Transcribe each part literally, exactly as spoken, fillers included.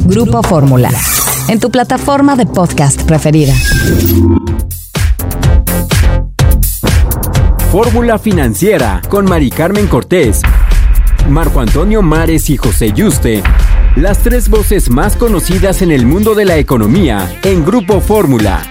Grupo Fórmula, en tu plataforma de podcast preferida. Fórmula Financiera con Mari Carmen Cortés, Marco Antonio Mares y José Yuste. Las tres voces más conocidas en el mundo de la economía en Grupo Fórmula.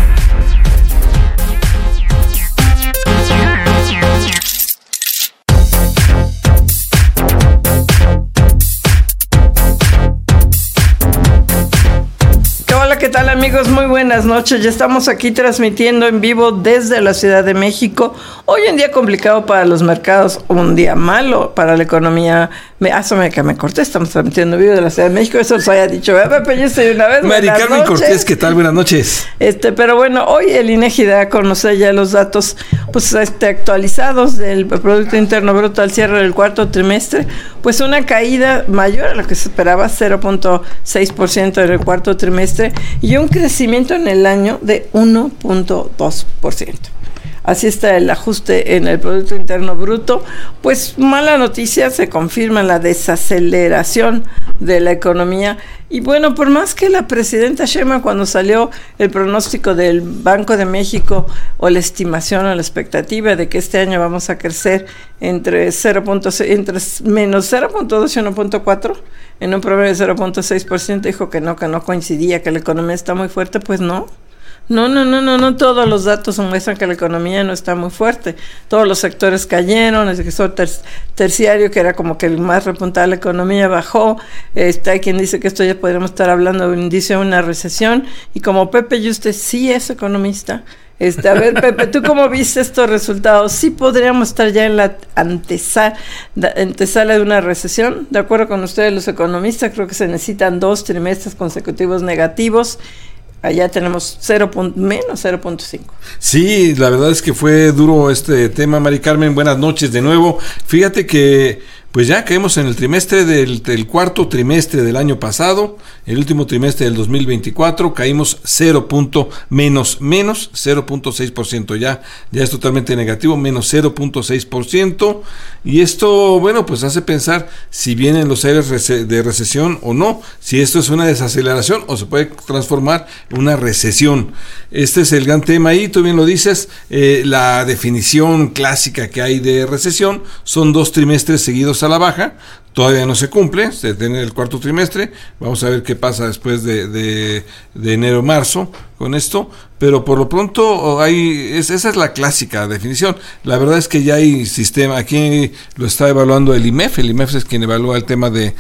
¿Qué tal, amigos? Muy buenas noches. Ya estamos aquí transmitiendo en vivo desde la Ciudad de México. Hoy un día complicado para los mercados, un día malo para la economía. Me asome que me corté, estamos transmitiendo en vivo de la Ciudad de México. Eso os haya dicho, Pepe, yo estoy una vez. Mari Carmen Cortés, ¿qué tal? Buenas noches. Este, pero bueno, hoy el INEGI da a conocer ya los datos pues este, actualizados del Producto Interno Bruto al cierre del cuarto trimestre. Pues una caída mayor a lo que se esperaba, cero punto seis por ciento en el cuarto trimestre, y un crecimiento en el año de uno punto dos por ciento. Así está el ajuste en el Producto Interno Bruto. Pues mala noticia, se confirma la desaceleración de la economía. Y bueno, por más que la presidenta Sheinbaum, cuando salió el pronóstico del Banco de México o la estimación o la expectativa de que este año vamos a crecer entre cero punto seis, entre menos cero punto dos y uno punto cuatro, en un promedio de cero punto seis por ciento, dijo que no, que no coincidía, que la economía está muy fuerte. Pues no. No, no, no, no, no, todos los datos muestran que la economía no está muy fuerte. Todos los sectores cayeron, el sector ter- terciario, que era como que el más repuntado de la economía, bajó. Este, hay quien dice que esto ya podríamos estar hablando de un indicio de una recesión. Y como Pepe y usted sí es economista, este, a ver, Pepe, ¿tú cómo viste estos resultados? ¿Sí podríamos estar ya en la antesala, antesala de una recesión? De acuerdo con ustedes, los economistas, creo que se necesitan dos trimestres consecutivos negativos. Allá tenemos cero, menos cero punto cinco. Sí, la verdad es que fue duro este tema, Mari Carmen. Buenas noches de nuevo. Fíjate que pues ya caemos en el trimestre del, del cuarto trimestre del año pasado, el último trimestre del dos mil veinticuatro, caímos cero punto menos, menos cero punto seis por ciento, ya, ya es totalmente negativo, menos cero punto seis por ciento, y esto, bueno, pues hace pensar si vienen los aires de recesión o no, si esto es una desaceleración o se puede transformar en una recesión. Este es el gran tema ahí, tú bien lo dices, eh, la definición clásica que hay de recesión son dos trimestres seguidos a la baja. Todavía no se cumple, se tiene el cuarto trimestre, vamos a ver qué pasa después de, de, de enero-marzo con esto, pero por lo pronto hay, es, esa es la clásica definición. La verdad es que ya hay sistema, aquí lo está evaluando el I M E F, el I M E F es quien evalúa el tema de,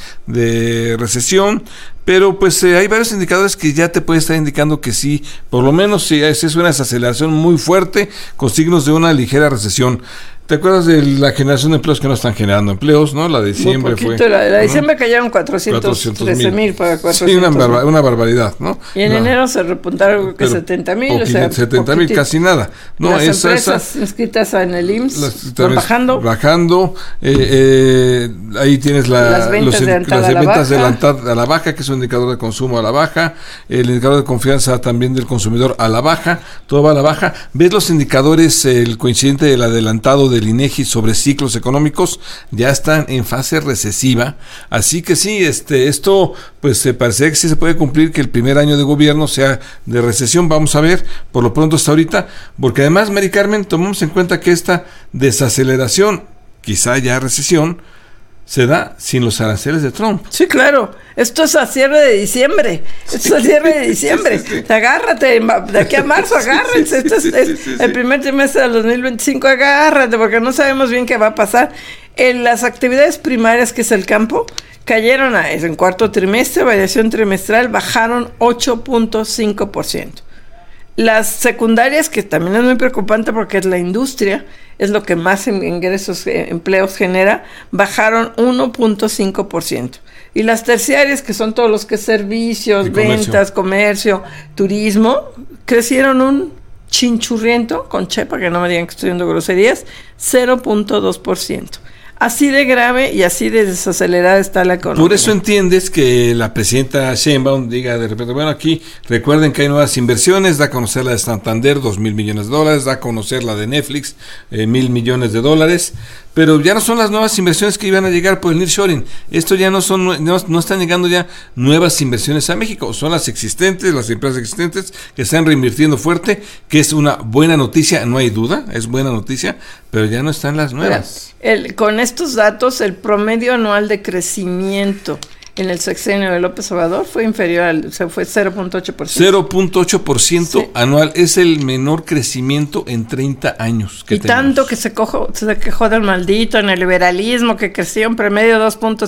de recesión, pero pues eh, hay varios indicadores que ya te puede estar indicando que sí, por lo menos si es, es una desaceleración muy fuerte con signos de una ligera recesión. ¿Te acuerdas de la generación de empleos que no están generando empleos, no? La de diciembre fue... La, la de diciembre ¿no? cayeron cuatrocientos trece mil para cuatrocientos. Sí, una, barba, una barbaridad, ¿no? Y en no. enero se repuntaron que setenta mil, o sea, setenta mil, casi nada. No, las esa, empresas esa, inscritas en el I M S las, van bajando. Bajando, eh, eh, ahí tienes la, las ventas, los, de las a la ventas baja. de a la baja, que es un indicador de consumo a la baja, el indicador de confianza también del consumidor a la baja, todo va a la baja. ¿Ves los indicadores, el coincidente del adelantado del INEGI sobre ciclos económicos? Ya están en fase recesiva, así que sí, este, esto pues se parece que sí se puede cumplir, que el primer año de gobierno sea de recesión. Vamos a ver, por lo pronto hasta ahorita, porque además, Mari Carmen, tomamos en cuenta que esta desaceleración, quizá ya recesión, se da sin los aranceles de Trump. Sí, claro. Esto es a cierre de diciembre. Esto es a cierre de diciembre. Sí, sí, sí. Agárrate, de aquí a marzo, agárrense. Esto es, es sí, sí, sí. el primer trimestre del dos mil veinticinco, agárrate, porque no sabemos bien qué va a pasar. En las actividades primarias, que es el campo, cayeron a, en cuarto trimestre, variación trimestral, bajaron ocho punto cinco por ciento. Las secundarias, que también es muy preocupante porque es la industria, es lo que más ingresos, eh, empleos genera, bajaron uno punto cinco por ciento. Y las terciarias, que son todos los que servicios, y ventas, comercio, turismo, crecieron un chinchurriento, con chepa, que no me digan que estoy dando groserías, cero punto dos por ciento. Así de grave y así de desacelerada está la economía. Por eso entiendes que la presidenta Sheinbaum diga de repente, bueno, aquí recuerden que hay nuevas inversiones, da a conocer la de Santander, dos mil millones de dólares, da a conocer la de Netflix, eh, mil millones de dólares, pero ya no son las nuevas inversiones que iban a llegar por el nearshoring. Esto ya no son, no, no están llegando ya nuevas inversiones a México, son las existentes, las empresas existentes que están reinvirtiendo fuerte, que es una buena noticia, no hay duda, es buena noticia, pero ya no están las nuevas. Mira, el, con estos datos, el promedio anual de crecimiento en el sexenio de López Obrador fue inferior al, o sea, fue cero punto ocho por ciento. cero punto ocho por ciento sí. Anual, es el menor crecimiento en treinta años que y tenemos. Tanto que se, cojo, se quejó del maldito en el liberalismo, que creció en promedio dos punto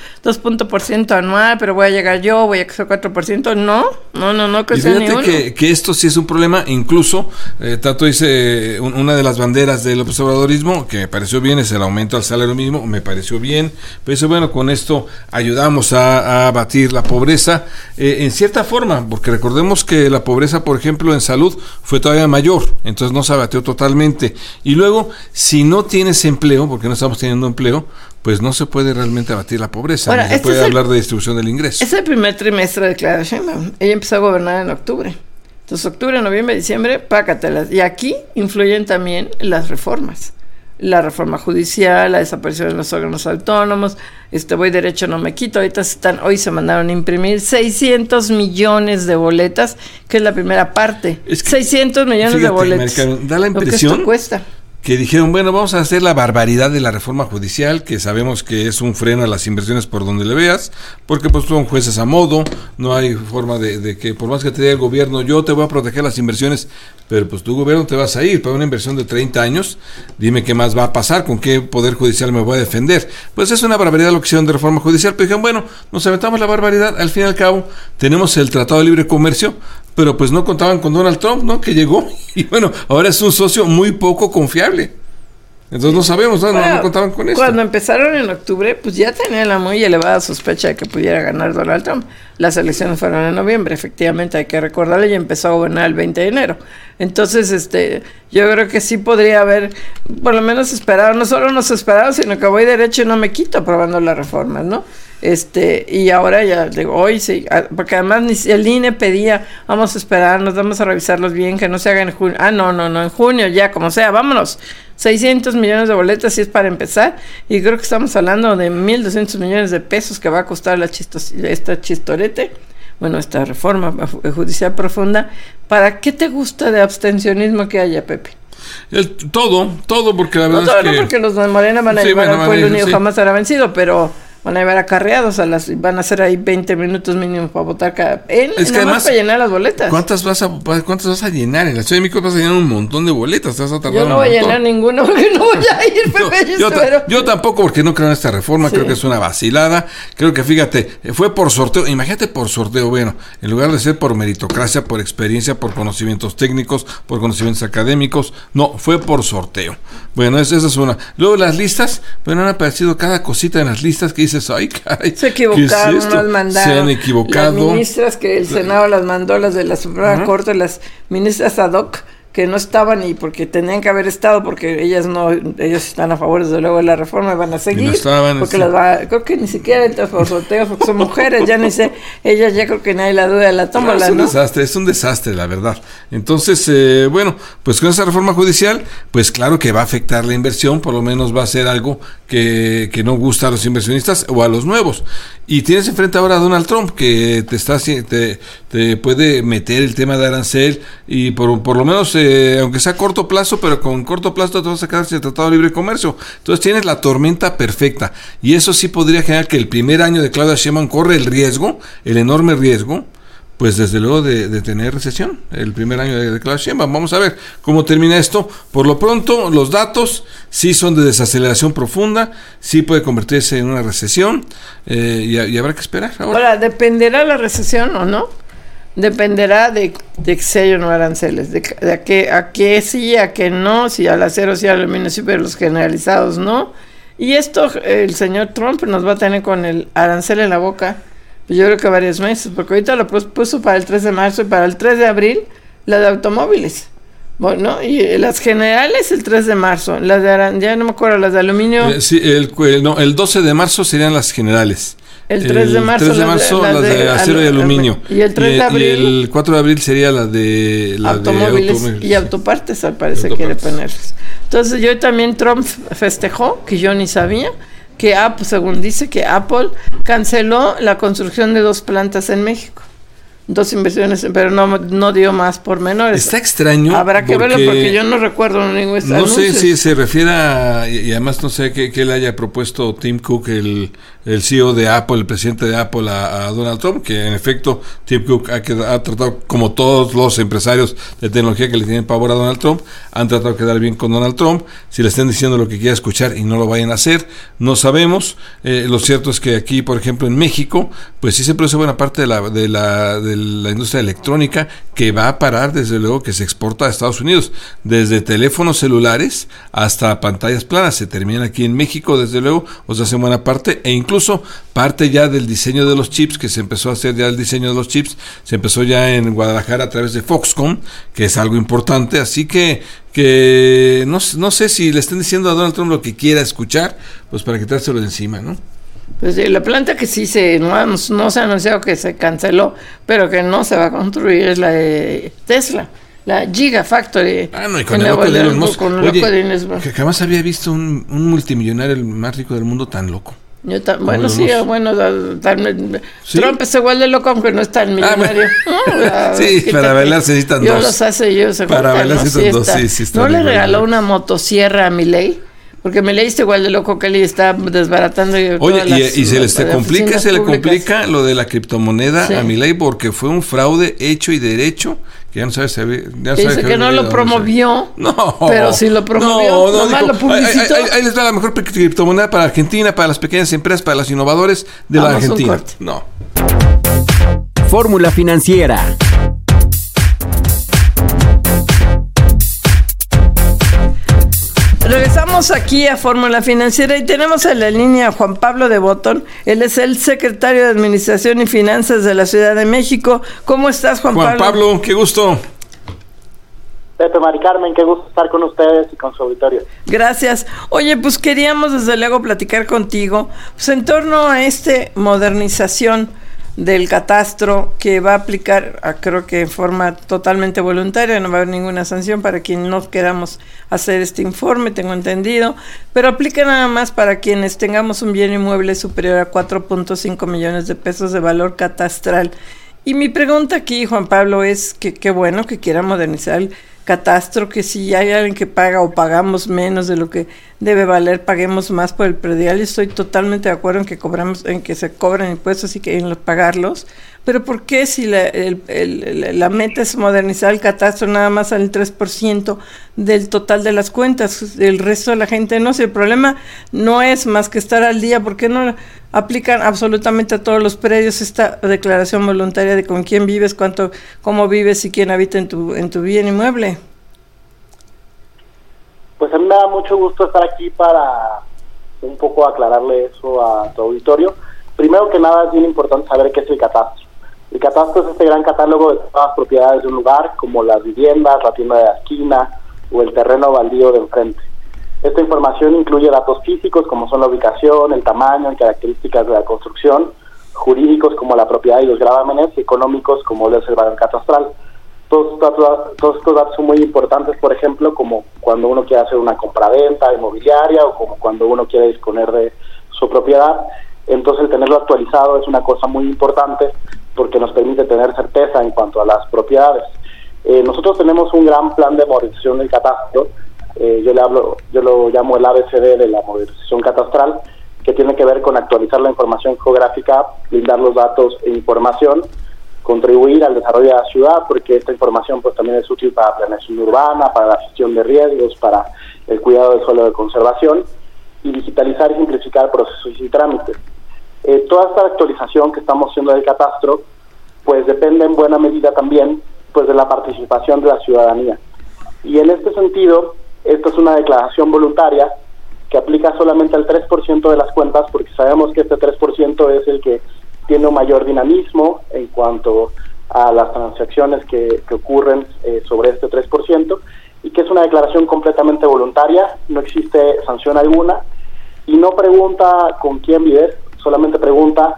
por ciento anual, pero voy a llegar yo, voy a crecer cuatro por ciento. No, no, no, no creció ni uno. Que, que esto sí es un problema, incluso, eh, Tato dice, un, una de las banderas del López Obradorismo, que me pareció bien, es el aumento al salario mínimo, me pareció bien, pero eso, bueno, con esto ayudamos a a abatir la pobreza eh, en cierta forma, porque recordemos que la pobreza, por ejemplo, en salud fue todavía mayor, entonces no se abatió totalmente. Y luego, si no tienes empleo, porque no estamos teniendo empleo, pues no se puede realmente abatir la pobreza. Ahora, no se este puede hablar el, de distribución del ingreso. Es el primer trimestre de Claudia Sheinbaum. Ella empezó a gobernar en octubre. Entonces, octubre, noviembre, diciembre, pácatelas. Y aquí influyen también las reformas. La reforma judicial, la desaparición de los órganos autónomos, este voy derecho, no me quito. Ahorita están, hoy se mandaron a imprimir seiscientos millones de boletas, que es la primera parte. Es que, seiscientos millones fíjate, de boletas. Maricarmen, da la impresión lo que esto cuesta. Que dijeron, bueno, vamos a hacer la barbaridad de la reforma judicial, que sabemos que es un freno a las inversiones por donde le veas, porque pues son jueces a modo, no hay forma de, de que, por más que te diga el gobierno, yo te voy a proteger las inversiones, pero pues tu gobierno te vas a ir para una inversión de treinta años, dime qué más va a pasar, con qué poder judicial me voy a defender. Pues es una barbaridad lo que hicieron de reforma judicial, pero dijeron, bueno, nos aventamos la barbaridad, al fin y al cabo tenemos el Tratado de Libre Comercio, pero pues no contaban con Donald Trump, ¿no? Que llegó, y bueno, ahora es un socio muy poco confiable. Entonces no sabemos, ¿no? Bueno, no, no contaban con esto. Cuando empezaron en octubre, pues ya tenían la muy elevada sospecha de que pudiera ganar Donald Trump. Las elecciones fueron en noviembre, efectivamente, hay que recordarle, y empezó a gobernar el veinte de enero. Entonces, este, yo creo que sí podría haber, por lo menos esperado, no solo nos esperaron, sino que voy derecho y no me quito aprobando las reformas, ¿no? Este, y ahora ya digo, hoy sí, porque además el I N E pedía, vamos a esperarnos, vamos a revisarlos bien, que no se haga en junio. Ah, no, no, no, en junio ya, como sea, vámonos. seiscientos millones de boletas, si es para empezar, y creo que estamos hablando de mil doscientos millones de pesos que va a costar la chistos, esta chistorete, bueno, esta reforma judicial profunda. ¿Para qué te gusta de abstencionismo que haya, Pepe? El, todo, todo, porque la verdad no, todo, es que... No, porque los de Morena van a sí, llevar bueno, al pueblo unido, sí. Jamás será vencido, pero... van a llevar acarreados, a las, van a hacer ahí veinte minutos mínimo para votar cada... En, es que además, para llenar las boletas. ¿Cuántas vas a cuántas vas a llenar? En la Ciudad de México vas a llenar un montón de boletas, te vas a tardar Yo no voy a llenar ninguna porque no voy a ir, Pepe. Yo, yo, ta, yo tampoco, porque no creo en esta reforma, sí. Creo que es una vacilada. Creo que, fíjate, fue por sorteo, imagínate por sorteo, bueno, en lugar de ser por meritocracia, por experiencia, por conocimientos técnicos, por conocimientos académicos, no, fue por sorteo. Bueno, esa, esa es una. Luego las listas, bueno, han aparecido cada cosita en las listas que dices, ay, caray. Se equivocaron, es las mandaron. Se han equivocado. Las ministras que el Senado las mandó, las de la Suprema uh-huh. Corte, las ministras ad hoc, que no estaban y porque tenían que haber estado, porque ellas no, ellos están a favor desde luego de la reforma y van a seguir, no estaban, porque sí. Las va, creo que ni siquiera entran por sorteos porque son mujeres, ya ni sé, ellas ya creo que nadie la duda de la tómbola, no, es un ¿no? desastre, es un desastre la verdad. Entonces, eh, bueno, pues con esa reforma judicial, pues claro que va a afectar la inversión, por lo menos va a ser algo que, que no gusta a los inversionistas o a los nuevos. Y tienes enfrente ahora a Donald Trump, que te está te, te puede meter el tema de arancel y por, por lo menos Eh, aunque sea a corto plazo, pero con corto plazo te vas a sacar el Tratado de Libre Comercio. Entonces tienes la tormenta perfecta. Y eso sí podría generar que el primer año de Claudia Sheinbaum corre el riesgo, el enorme riesgo, pues desde luego de, de tener recesión. El primer año de, de Claudia Sheinbaum. Vamos a ver cómo termina esto. Por lo pronto, los datos sí son de desaceleración profunda, sí puede convertirse en una recesión eh, y, y habrá que esperar. Ahora, ahora ¿dependerá la recesión o no? Dependerá de, de que sea o no aranceles, de, de a qué a qué sí, a qué no, si al acero, si al aluminio sí, pero los generalizados no. Y esto el señor Trump nos va a tener con el arancel en la boca, pues yo creo que varios meses, porque ahorita lo puso para el tres de marzo y para el tres de abril la de automóviles. Bueno, y las generales el tres de marzo, las de aran, ya no me acuerdo, las de aluminio. Eh, sí, el, el, no, el doce de marzo serían las generales. El tres de marzo, el tres de marzo las de, las de, de acero al, y aluminio. Y el tres de abril. Y el cuatro de abril sería la de la automóviles, de automóviles y autopartes, al parecer quiere ponerles. Entonces, yo también Trump festejó, que yo ni sabía, que Apple, según dice, que Apple canceló la construcción de dos plantas en México. Dos inversiones, pero no, no dio más por menores. Está extraño. Habrá que verlo porque yo no recuerdo ningún No anuncios. sé si se refiere a, y además no sé qué, qué le haya propuesto Tim Cook, el, el C E O de Apple, el presidente de Apple, a, a Donald Trump, que en efecto Tim Cook ha, ha tratado, como todos los empresarios de tecnología que le tienen pavor a Donald Trump, han tratado de quedar bien con Donald Trump. Si le están diciendo lo que quiera escuchar y no lo vayan a hacer, no sabemos. Eh, lo cierto es que aquí, por ejemplo, en México, pues sí se produce buena parte de la, de la, de la industria electrónica, que va a parar, desde luego, que se exporta a Estados Unidos, desde teléfonos celulares hasta pantallas planas, se termina aquí en México, desde luego, o sea, hace buena parte, e incluso parte ya del diseño de los chips, que se empezó a hacer ya el diseño de los chips, se empezó ya en Guadalajara a través de Foxconn, que es algo importante, así que que no, no sé si le estén diciendo a Donald Trump lo que quiera escuchar, pues para quitárselo de encima, ¿no? Pues sí, la planta que sí se no, no se ha anunciado que se canceló, pero que no se va a construir es la de Tesla, la Gigafactory. Ah, no, y con el loco de Elon Musk. Que jamás había visto un, un multimillonario, el más rico del mundo, tan loco. Yo ta- bueno, sí, bueno, tan, ¿Sí? Trump es igual de loco, aunque no es tan millonario. Ah, no, sí, quítate. Para bailar se necesitan yo dos. Yo los hace yo, se Para bailar ¿no? se necesitan sí dos, sí, sí está. ¿No le regaló una motosierra a Milei? Porque Milei está igual de loco que él y está desbaratando. Oye, y, las, y se les te complica, se le complica lo de la criptomoneda sí. a Milei, porque fue un fraude hecho y derecho, que ya no sabe si había, ya dice sabe que, que no lo promovió, no, pero sí lo promovió, no, no, nomás dijo, lo publicitó. Ahí, ahí, ahí les da la mejor criptomoneda para Argentina, para las pequeñas empresas, para los innovadores de Vamos la Argentina. No. Fórmula Financiera. Regresamos aquí a Fórmula Financiera y tenemos en la línea a Juan Pablo de Botón. Él es el secretario de Administración y Finanzas de la Ciudad de México. ¿Cómo estás, Juan, Juan Pablo? Juan Pablo, qué gusto. Pepe, Mari Carmen, qué gusto estar con ustedes y con su auditorio. Gracias. Oye, pues queríamos desde luego platicar contigo pues en torno a esta modernización del catastro que va a aplicar, a, creo que en forma totalmente voluntaria, no va a haber ninguna sanción para quien no queramos hacer este informe, tengo entendido, pero aplica nada más para quienes tengamos un bien inmueble superior a cuatro punto cinco millones de pesos de valor catastral. Y mi pregunta aquí, Juan Pablo, es que qué bueno que quiera modernizar el catastro, que si hay alguien que paga o pagamos menos de lo que debe valer, paguemos más por el predial. Y estoy totalmente de acuerdo en que cobramos, en que se cobran impuestos y que en pagarlos, pero ¿por qué si la, el, el, la meta es modernizar el catastro nada más al tres por ciento del total de las cuentas? El resto de la gente no. Si el problema no es más que estar al día, ¿por qué no aplican absolutamente a todos los predios esta declaración voluntaria de con quién vives, cuánto, cómo vives y quién habita en tu en tu bien inmueble? Pues a mí me da mucho gusto estar aquí para un poco aclararle eso a tu auditorio. Primero que nada es bien importante saber qué es el catastro. El catastro es este gran catálogo de todas las propiedades de un lugar, como las viviendas, la tienda de la esquina o el terreno baldío de enfrente. Esta información incluye datos físicos como son la ubicación, el tamaño y características de la construcción, jurídicos como la propiedad y los gravámenes, y económicos como el valor catastral. Todos, todos, todos estos datos son muy importantes, por ejemplo, como cuando uno quiere hacer una compraventa inmobiliaria o como cuando uno quiere disponer de su propiedad. Entonces el tenerlo actualizado es una cosa muy importante porque nos permite tener certeza en cuanto a las propiedades. Eh, nosotros tenemos un gran plan de modernización del catastro. Eh, yo le hablo, yo lo llamo el A B C D de la modernización catastral, que tiene que ver con actualizar la información geográfica, brindar los datos e información, contribuir al desarrollo de la ciudad, porque esta información pues también es útil para la planeación urbana, para la gestión de riesgos, para el cuidado del suelo de conservación, y digitalizar y simplificar procesos y trámites. Eh, toda esta actualización que estamos haciendo del catastro pues depende en buena medida también pues de la participación de la ciudadanía. Y en este sentido, esta es una declaración voluntaria que aplica solamente al tres por ciento de las cuentas, porque sabemos que este tres por ciento es el que tiene un mayor dinamismo en cuanto a las transacciones que, que ocurren eh, sobre este tres por ciento, y que es una declaración completamente voluntaria, no existe sanción alguna, y no pregunta con quién vives, solamente pregunta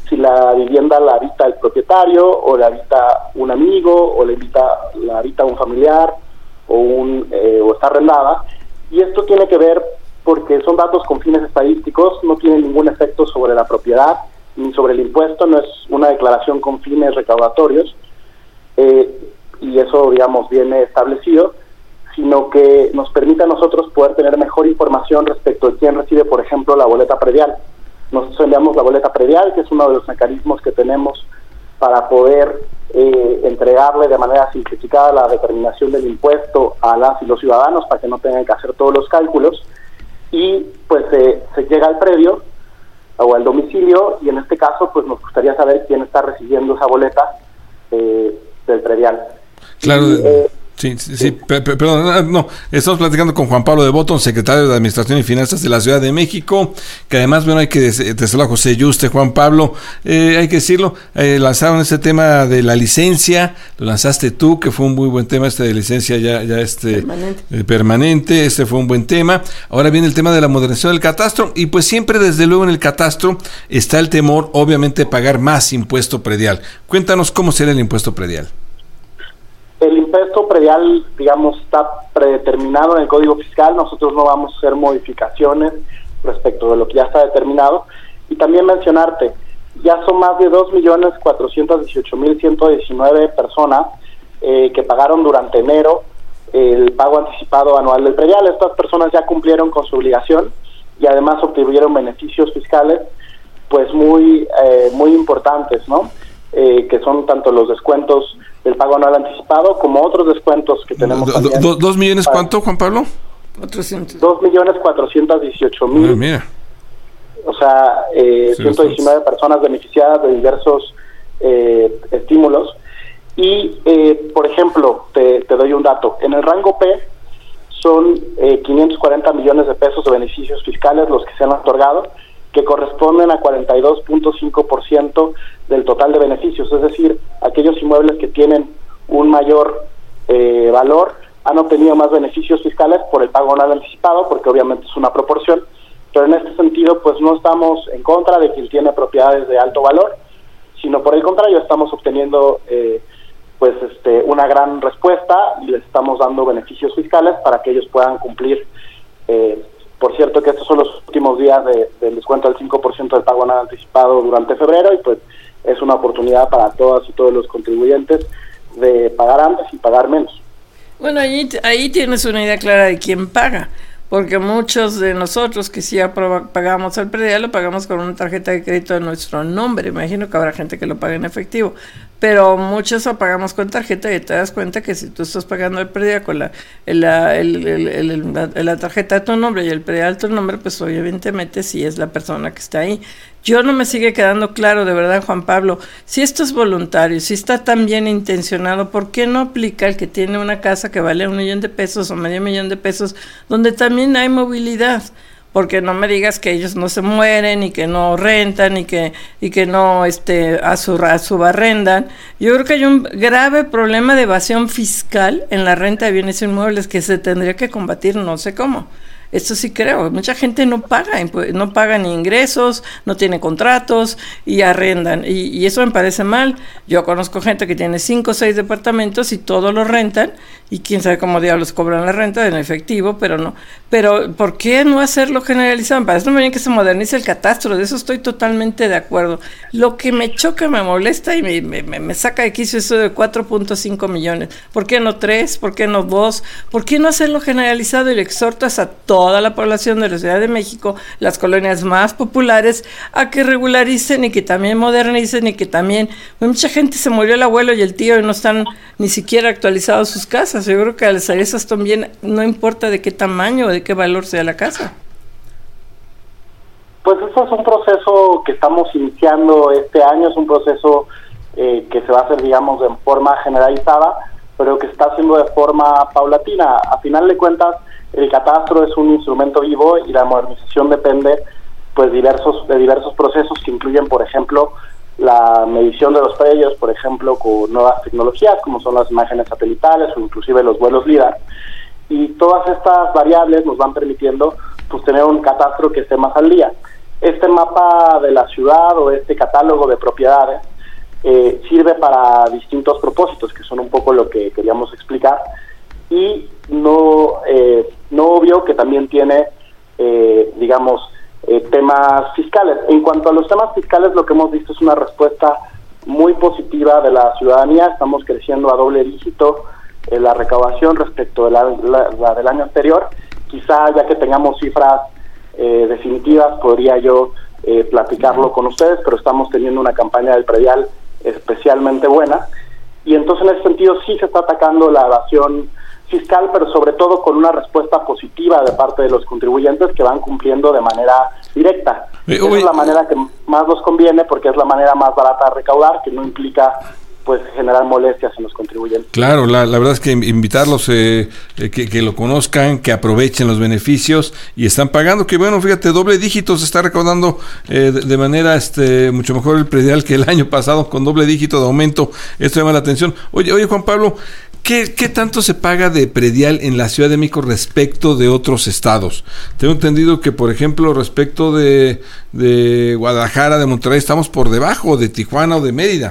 si la vivienda la habita el propietario, o la habita un amigo, o la habita, la habita un familiar, o, un, eh, o está arrendada. Y esto tiene que ver porque son datos con fines estadísticos, no tienen ningún efecto sobre la propiedad, ni sobre el impuesto, no es una declaración con fines recaudatorios, eh, y eso, digamos, viene establecido, sino que nos permite a nosotros poder tener mejor información respecto de quién recibe, por ejemplo, la boleta predial. Nosotros enviamos la boleta predial, que es uno de los mecanismos que tenemos para poder eh, entregarle de manera simplificada la determinación del impuesto a las y los ciudadanos para que no tengan que hacer todos los cálculos, y pues eh, se llega al predio o al domicilio, y en este caso pues nos gustaría saber quién está recibiendo esa boleta eh, del predial. Claro. Y, eh, Sí, sí, sí, per, per, perdón, no, estamos platicando con Juan Pablo de Botton, secretario de Administración y Finanzas de la Ciudad de México, que además, bueno, hay que decirlo a José Yuste, Juan Pablo, eh, hay que decirlo, eh, lanzaron este tema de la licencia, lo lanzaste tú, que fue un muy buen tema, este de licencia ya, ya este permanente. Eh, permanente, este fue un buen tema. Ahora viene el tema de la modernización del catastro, y pues siempre, desde luego, en el catastro está el temor, obviamente, de pagar más impuesto predial. Cuéntanos cómo será el impuesto predial. El impuesto predial, digamos, está predeterminado en el Código Fiscal. Nosotros no vamos a hacer modificaciones respecto de lo que ya está determinado. Y también mencionarte, ya son más de dos millones cuatrocientos dieciocho mil ciento diecinueve personas eh, que pagaron durante enero el pago anticipado anual del predial. Estas personas ya cumplieron con su obligación y además obtuvieron beneficios fiscales pues muy, eh, muy importantes, ¿no? Eh, que son tanto los descuentos del pago anual anticipado como otros descuentos que tenemos. Do, do, ¿Dos millones para, cuánto, Juan Pablo? Dos millones cuatrocientos dieciocho mil. Mira. O sea, eh, sí, ciento diecinueve personas beneficiadas de diversos eh, estímulos. Y, eh, por ejemplo, te, te doy un dato. En el rango P son eh, quinientos cuarenta millones de pesos de beneficios fiscales los que se han otorgado, que corresponden a cuarenta y dos punto cinco por ciento del total de beneficios, es decir, aquellos inmuebles que tienen un mayor eh, valor han obtenido más beneficios fiscales por el pago anual anticipado, porque obviamente es una proporción, pero en este sentido pues no estamos en contra de quien tiene propiedades de alto valor, sino por el contrario, estamos obteniendo eh, pues este una gran respuesta y les estamos dando beneficios fiscales para que ellos puedan cumplir. eh, Por cierto que estos son los últimos días de, del descuento del cinco por ciento del pago anual anticipado durante febrero, y pues es una oportunidad para todas y todos los contribuyentes de pagar antes y pagar menos. Bueno, ahí, ahí tienes una idea clara de quién paga, porque muchos de nosotros que sí pagamos el predial lo pagamos con una tarjeta de crédito de nuestro nombre. Imagino que habrá gente que lo pague en efectivo, pero muchos lo pagamos con tarjeta, y te das cuenta que si tú estás pagando el predial con la, el, el, el, el, el, la, la tarjeta de tu nombre y el predial de tu nombre, pues obviamente sí es la persona que está ahí. Yo no me sigue quedando claro, de verdad, Juan Pablo, si esto es voluntario, si está tan bien intencionado, ¿por qué no aplica el que tiene una casa que vale un millón de pesos o medio millón de pesos, donde también hay movilidad? Porque no me digas que ellos no se mueren y que no rentan y que y que no este a su a su barrendan. Yo creo que hay un grave problema de evasión fiscal en la renta de bienes inmuebles que se tendría que combatir, no sé cómo. Esto sí creo, mucha gente no paga, no paga ni ingresos, no tiene contratos y arrendan, y, y eso me parece mal. Yo conozco gente que tiene cinco o seis departamentos y todos los rentan, y quién sabe cómo diablos cobran la renta en efectivo, pero no. Pero ¿por qué no hacerlo generalizado? Para eso me viene que se modernice el catastro, de eso estoy totalmente de acuerdo. Lo que me choca, me molesta y me, me, me saca de quicio eso de cuatro punto cinco millones. ¿Por qué no tres? ¿Por qué no dos? ¿Por qué no hacerlo generalizado? Y le exhortas a todos toda la población de la Ciudad de México, las colonias más populares, a que regularicen y que también modernicen, y que también, mucha gente se murió el abuelo y el tío y no están ni siquiera actualizados sus casas. Yo creo que a las esas también no importa de qué tamaño o de qué valor sea la casa. Pues eso es un proceso que estamos iniciando este año, es un proceso eh, que se va a hacer, digamos, de forma generalizada, pero que se está haciendo de forma paulatina. A final de cuentas, el catastro es un instrumento vivo y la modernización depende pues diversos de diversos procesos que incluyen, por ejemplo, la medición de los predios, por ejemplo, con nuevas tecnologías como son las imágenes satelitales o inclusive los vuelos LIDAR, y todas estas variables nos van permitiendo pues tener un catastro que esté más al día. Este mapa de la ciudad o este catálogo de propiedades eh, sirve para distintos propósitos, que son un poco lo que queríamos explicar, y no, eh, no obvio que también tiene, eh, digamos, eh, temas fiscales. En cuanto a los temas fiscales, lo que hemos visto es una respuesta muy positiva de la ciudadanía. Estamos creciendo a doble dígito eh, la recaudación respecto de la, la, la del año anterior. Quizá ya que tengamos cifras eh, definitivas podría yo eh, platicarlo con ustedes, pero estamos teniendo una campaña del predial especialmente buena, y entonces en ese sentido sí se está atacando la evasión fiscal, pero sobre todo con una respuesta positiva de parte de los contribuyentes que van cumpliendo de manera directa. Eh, Esa es la manera que más nos conviene, porque es la manera más barata de recaudar, que no implica pues generar molestias en los contribuyentes. Claro, la, la verdad es que invitarlos eh, eh, que, que lo conozcan, que aprovechen los beneficios y están pagando, que bueno, fíjate, doble dígito se está recaudando eh, de, de manera este mucho mejor el predial que el año pasado, con doble dígito de aumento. Esto llama la atención. Oye, oye Juan Pablo, ¿Qué, ¿Qué tanto se paga de predial en la Ciudad de México respecto de otros estados? Tengo entendido que, por ejemplo, respecto de, de Guadalajara, de Monterrey, estamos por debajo de Tijuana o de Mérida.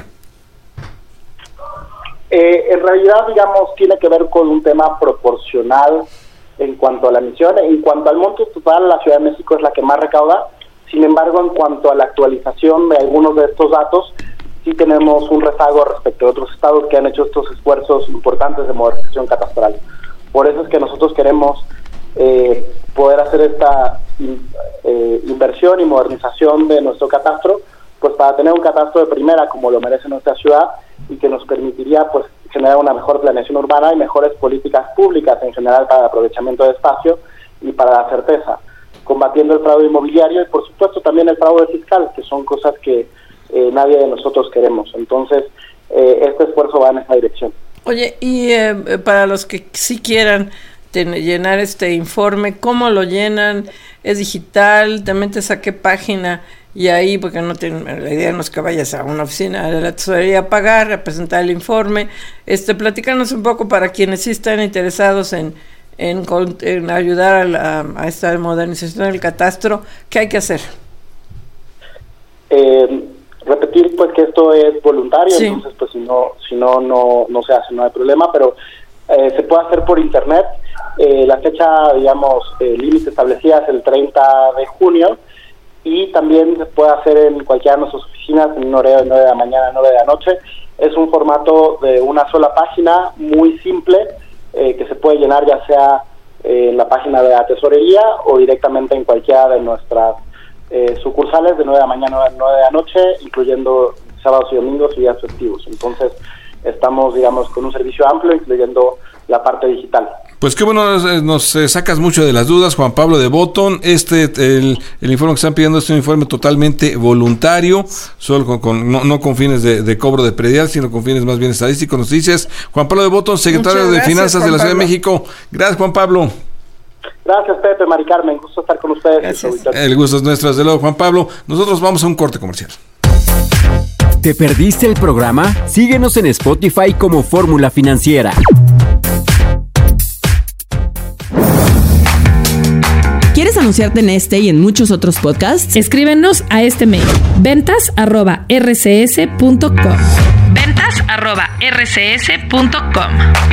Eh, en realidad, digamos, tiene que ver con un tema proporcional en cuanto a la emisión. En cuanto al monto total, la Ciudad de México es la que más recauda. Sin embargo, en cuanto a la actualización de algunos de estos datos, sí tenemos un rezago respecto a otros estados que han hecho estos esfuerzos importantes de modernización catastral. Por eso es que nosotros queremos eh, poder hacer esta in, eh, inversión y modernización de nuestro catastro, pues para tener un catastro de primera como lo merece nuestra ciudad, y que nos permitiría pues generar una mejor planeación urbana y mejores políticas públicas en general para el aprovechamiento de espacio y para la certeza, combatiendo el fraude inmobiliario y por supuesto también el fraude fiscal, que son cosas que eh, nadie de nosotros queremos. Entonces eh, este esfuerzo va en esa dirección. Oye, y eh, para los que sí quieran ten, llenar este informe, ¿cómo lo llenan? ¿Es digital? ¿Te metes a qué página? Y ahí, porque no te, la idea no es que vayas a una oficina de la tesorería a pagar, a presentar el informe. Este, platicarnos un poco para quienes sí están interesados en, en, en ayudar a, la, a esta modernización del catastro, ¿qué hay que hacer? Eh, repetir pues que esto es voluntario, sí. Entonces pues si no, si no, no, no se hace, no hay problema, pero eh, se puede hacer por internet. Eh, la fecha, digamos, eh, límite establecida es el treinta de junio. Y también se puede hacer en cualquiera de nuestras oficinas en un horario de nueve de la mañana a nueve de la noche. Es un formato de una sola página, muy simple, eh, que se puede llenar ya sea eh, en la página de la tesorería o directamente en cualquiera de nuestras eh, sucursales de nueve de la mañana a nueve de la noche, incluyendo sábados y domingos y días festivos. Entonces estamos, digamos, con un servicio amplio, incluyendo la parte digital. Pues qué bueno, nos, nos eh, sacas mucho de las dudas, Juan Pablo de Botton. Este, el, el informe que están pidiendo es un informe totalmente voluntario, solo con, con no, no con fines de, de cobro de predial, sino con fines más bien estadísticos. Nos dices, Juan Pablo de Botton, secretario Muchas de gracias, Finanzas Juan de la Ciudad Pablo. de México. Gracias, Juan Pablo. Gracias, Pepe, Mari Carmen, gusto estar con ustedes. El gusto es nuestro, desde luego, Juan Pablo. Nosotros vamos a un corte comercial. ¿Te perdiste el programa? Síguenos en Spotify como Fórmula Financiera. ¿Quieres anunciarte en este y en muchos otros podcasts? Escríbenos a este mail, ventas arroba r c s punto com. ventas arroba r c s punto com.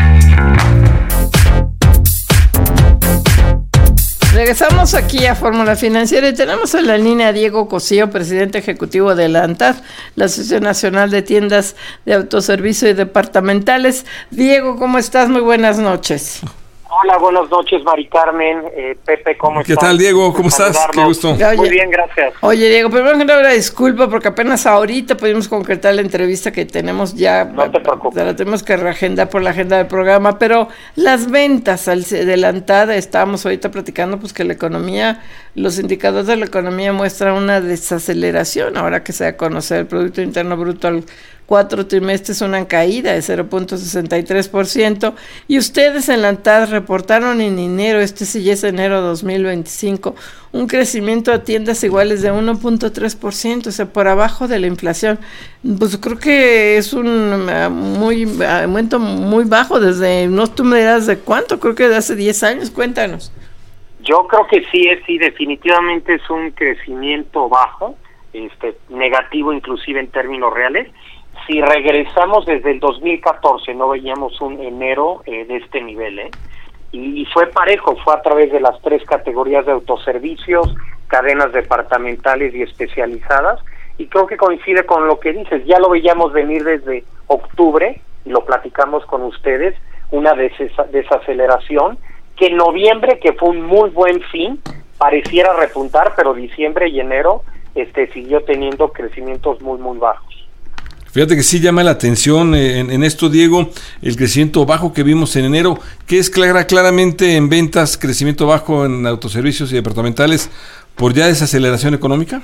Regresamos aquí a Fórmula Financiera y tenemos en la línea a Diego Cosío, presidente ejecutivo de la ANTAD, la Asociación Nacional de Tiendas de Autoservicio y Departamentales. Diego, ¿cómo estás? Muy buenas noches. Hola, buenas noches, Mari Carmen, eh, Pepe, ¿cómo estás? ¿Qué tal, Diego? ¿Cómo estás? Qué gusto. Oye, Muy bien, gracias. Oye, Diego, primero que nada, una disculpa porque apenas ahorita pudimos concretar la entrevista que tenemos ya. No te preocupes. La tenemos que reagendar por la agenda del programa, pero las ventas adelantadas, estábamos ahorita platicando pues que la economía, los indicadores de la economía muestran una desaceleración ahora que se da a conocer el Producto Interno Bruto al cuatro trimestres, una caída de cero punto sesenta y tres por ciento, y ustedes en la ANTAD reportaron en enero, este sí ya es enero dos mil veinticinco, un crecimiento de tiendas iguales de uno punto tres por ciento, o sea, por abajo de la inflación. Pues creo que es un uh, muy uh, aumento muy bajo desde, no tú me dirás de cuánto, creo que de hace diez años, cuéntanos. Yo creo que sí, es sí, definitivamente es un crecimiento bajo, este negativo inclusive en términos reales. Si regresamos desde el dos mil catorce, no veíamos un enero eh, de este nivel, ¿eh? Y, y fue parejo, fue a través de las tres categorías de autoservicios, cadenas departamentales y especializadas, y creo que coincide con lo que dices. Ya lo veíamos venir desde octubre, y lo platicamos con ustedes, una des- desaceleración, que en noviembre, que fue un muy buen fin, pareciera repuntar, pero diciembre y enero este siguió teniendo crecimientos muy, muy bajos. Fíjate que sí llama la atención eh, en, en esto, Diego, el crecimiento bajo que vimos en enero, que es clara, claramente en ventas, crecimiento bajo en autoservicios y departamentales, por ya desaceleración económica.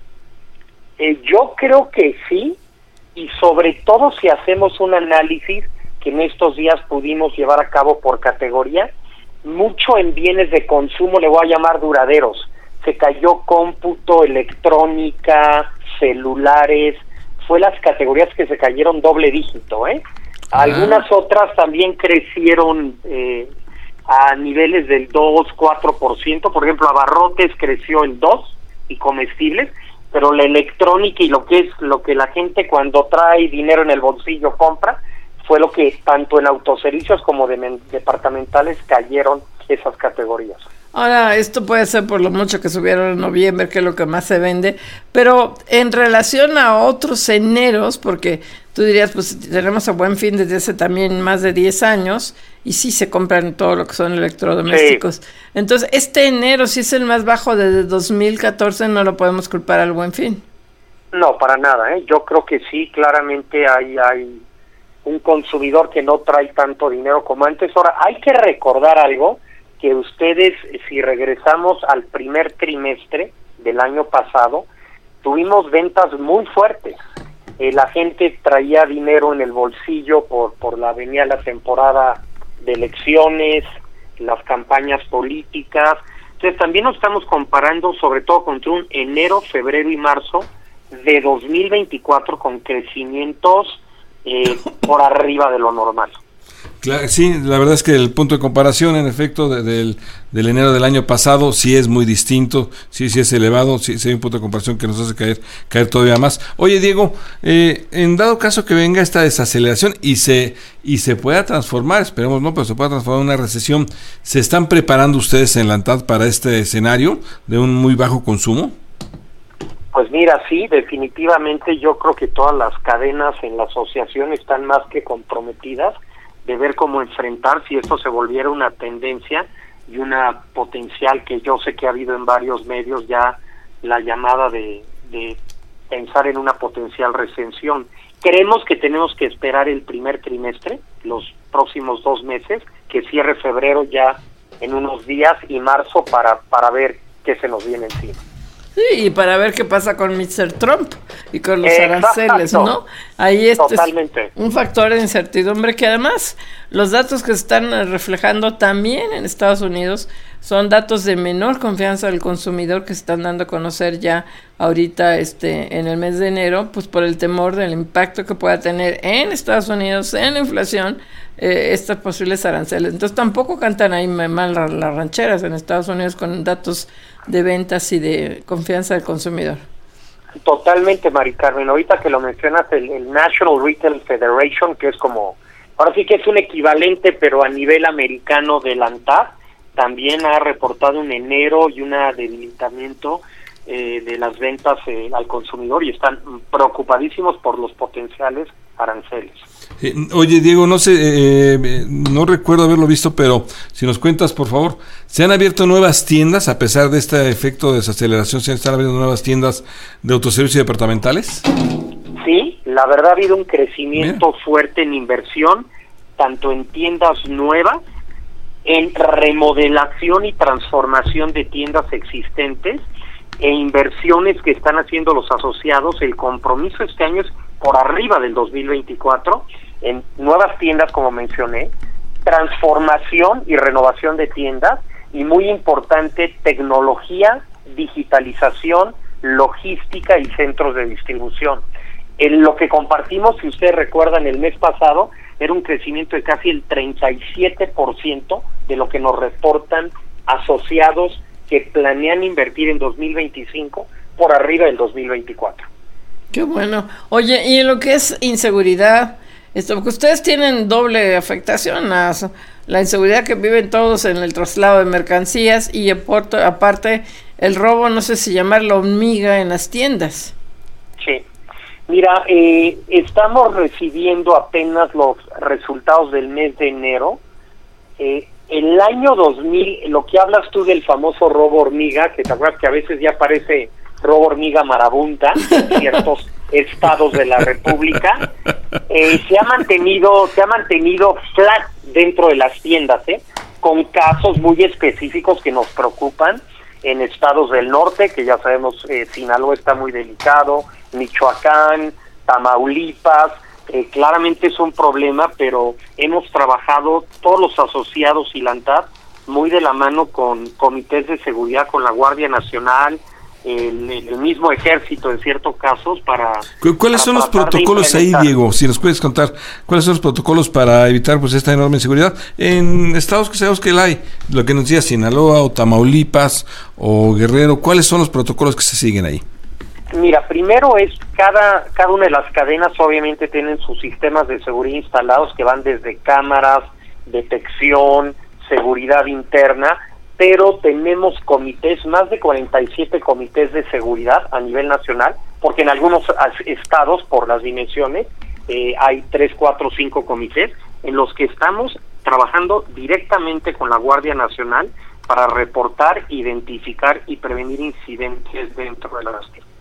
Eh, yo creo que sí, y sobre todo si hacemos un análisis que en estos días pudimos llevar a cabo por categoría, mucho en bienes de consumo, le voy a llamar duraderos. Se cayó cómputo, electrónica, celulares, fue las categorías que se cayeron doble dígito, ¿eh? Ah. Algunas otras también crecieron eh, a niveles del dos, cuatro por ciento, por ejemplo, abarrotes creció el dos y comestibles, pero la electrónica y lo que es lo que la gente cuando trae dinero en el bolsillo compra, fue lo que tanto en autoservicios como de departamentales cayeron esas categorías. Ahora, esto puede ser por lo mucho que subieron en noviembre, que es lo que más se vende, pero en relación a otros eneros, porque tú dirías, pues tenemos a Buen Fin desde hace también más de diez años, y sí se compran todo lo que son electrodomésticos. Sí. Entonces, este enero, si es el más bajo desde dos mil catorce, no lo podemos culpar al Buen Fin. No, para nada, ¿eh? Yo creo que sí, claramente hay, hay un consumidor que no trae tanto dinero como antes. Ahora, hay que recordar algo, que ustedes, si regresamos al primer trimestre del año pasado, tuvimos ventas muy fuertes. Eh, la gente traía dinero en el bolsillo por, por la venía la temporada de elecciones, las campañas políticas. Entonces también nos estamos comparando sobre todo contra un enero, febrero y marzo de dos mil veinticuatro con crecimientos eh, por arriba de lo normal. Claro, sí, la verdad es que el punto de comparación, en efecto, de, del, del enero del año pasado, sí es muy distinto, sí, sí es elevado, sí, sí hay un punto de comparación que nos hace caer, caer todavía más. Oye, Diego, eh, en dado caso que venga esta desaceleración y se y se pueda transformar, esperemos no, pero se pueda transformar en una recesión, ¿se están preparando ustedes en la ANTAD para este escenario de un muy bajo consumo? Pues mira, sí, definitivamente yo creo que todas las cadenas en la asociación están más que comprometidas de ver cómo enfrentar si esto se volviera una tendencia y una potencial, que yo sé que ha habido en varios medios ya la llamada de, de pensar en una potencial recesión. Creemos que tenemos que esperar el primer trimestre, los próximos dos meses, que cierre febrero ya en unos días y marzo para, para ver qué se nos viene encima. Sí, y para ver qué pasa con mister Trump y con los aranceles, ¿no? Ahí es, es un factor de incertidumbre que además los datos que se están reflejando también en Estados Unidos son datos de menor confianza del consumidor que se están dando a conocer ya ahorita este en el mes de enero, pues por el temor del impacto que pueda tener en Estados Unidos, en la inflación, eh, estas posibles aranceles. Entonces tampoco cantan ahí mal las, las rancheras en Estados Unidos con datos de ventas y de confianza del consumidor. Totalmente, Mari Carmen. Ahorita que lo mencionas, el, el National Retail Federation, que es como, ahora sí que es un equivalente, pero a nivel americano del ANTAD, también ha reportado un enero y un debilitamiento eh, de las ventas eh, al consumidor y están preocupadísimos por los potenciales aranceles. Eh, oye, Diego, no sé, eh, no recuerdo haberlo visto, pero si nos cuentas, por favor, ¿se han abierto nuevas tiendas a pesar de este efecto de desaceleración? ¿Se están abriendo nuevas tiendas de autoservicios departamentales? Sí, la verdad ha habido un crecimiento Mira. fuerte en inversión, tanto en tiendas nuevas, en remodelación y transformación de tiendas existentes e inversiones que están haciendo los asociados. El compromiso este año es por arriba del dos mil veinticuatro en nuevas tiendas, como mencioné, transformación y renovación de tiendas y, muy importante, tecnología, digitalización, logística y centros de distribución. En lo que compartimos, si ustedes recuerdan, el mes pasado era un crecimiento de casi el treinta y siete por ciento de lo que nos reportan asociados que planean invertir en dos mil veinticinco por arriba del dos mil veinticuatro. Qué bueno. Oye, y en lo que es inseguridad, esto, porque ustedes tienen doble afectación, la, la inseguridad que viven todos en el traslado de mercancías y aporto, aparte el robo, no sé si llamarlo hormiga en las tiendas. Sí. Mira, eh, estamos recibiendo apenas los resultados del mes de enero. Eh, el año dos mil, lo que hablas tú del famoso robo hormiga, que te acuerdas que a veces ya parece robo hormiga marabunta en ciertos estados de la República, eh, se ha mantenido, se ha mantenido flat dentro de las tiendas, ¿eh? Con casos muy específicos que nos preocupan en estados del norte, que ya sabemos, eh, Sinaloa está muy delicado, Michoacán, Tamaulipas, eh, claramente es un problema, pero hemos trabajado todos los asociados y la ANTAD muy de la mano con comités de seguridad, con la Guardia Nacional, el, el mismo ejército en ciertos casos para... ¿Cuáles para son los tratar de protocolos ahí, implementar. Diego? Si nos puedes contar, ¿cuáles son los protocolos para evitar pues esta enorme inseguridad? En estados que sabemos que la hay, lo que nos decía Sinaloa o Tamaulipas o Guerrero, ¿cuáles son los protocolos que se siguen ahí? Mira, primero es cada cada una de las cadenas obviamente tienen sus sistemas de seguridad instalados que van desde cámaras, detección, seguridad interna, pero tenemos comités, más de cuarenta y siete comités de seguridad a nivel nacional, porque en algunos estados, por las dimensiones, eh, hay tres, cuatro, cinco comités, en los que estamos trabajando directamente con la Guardia Nacional para reportar, identificar y prevenir incidentes dentro de las tiendas.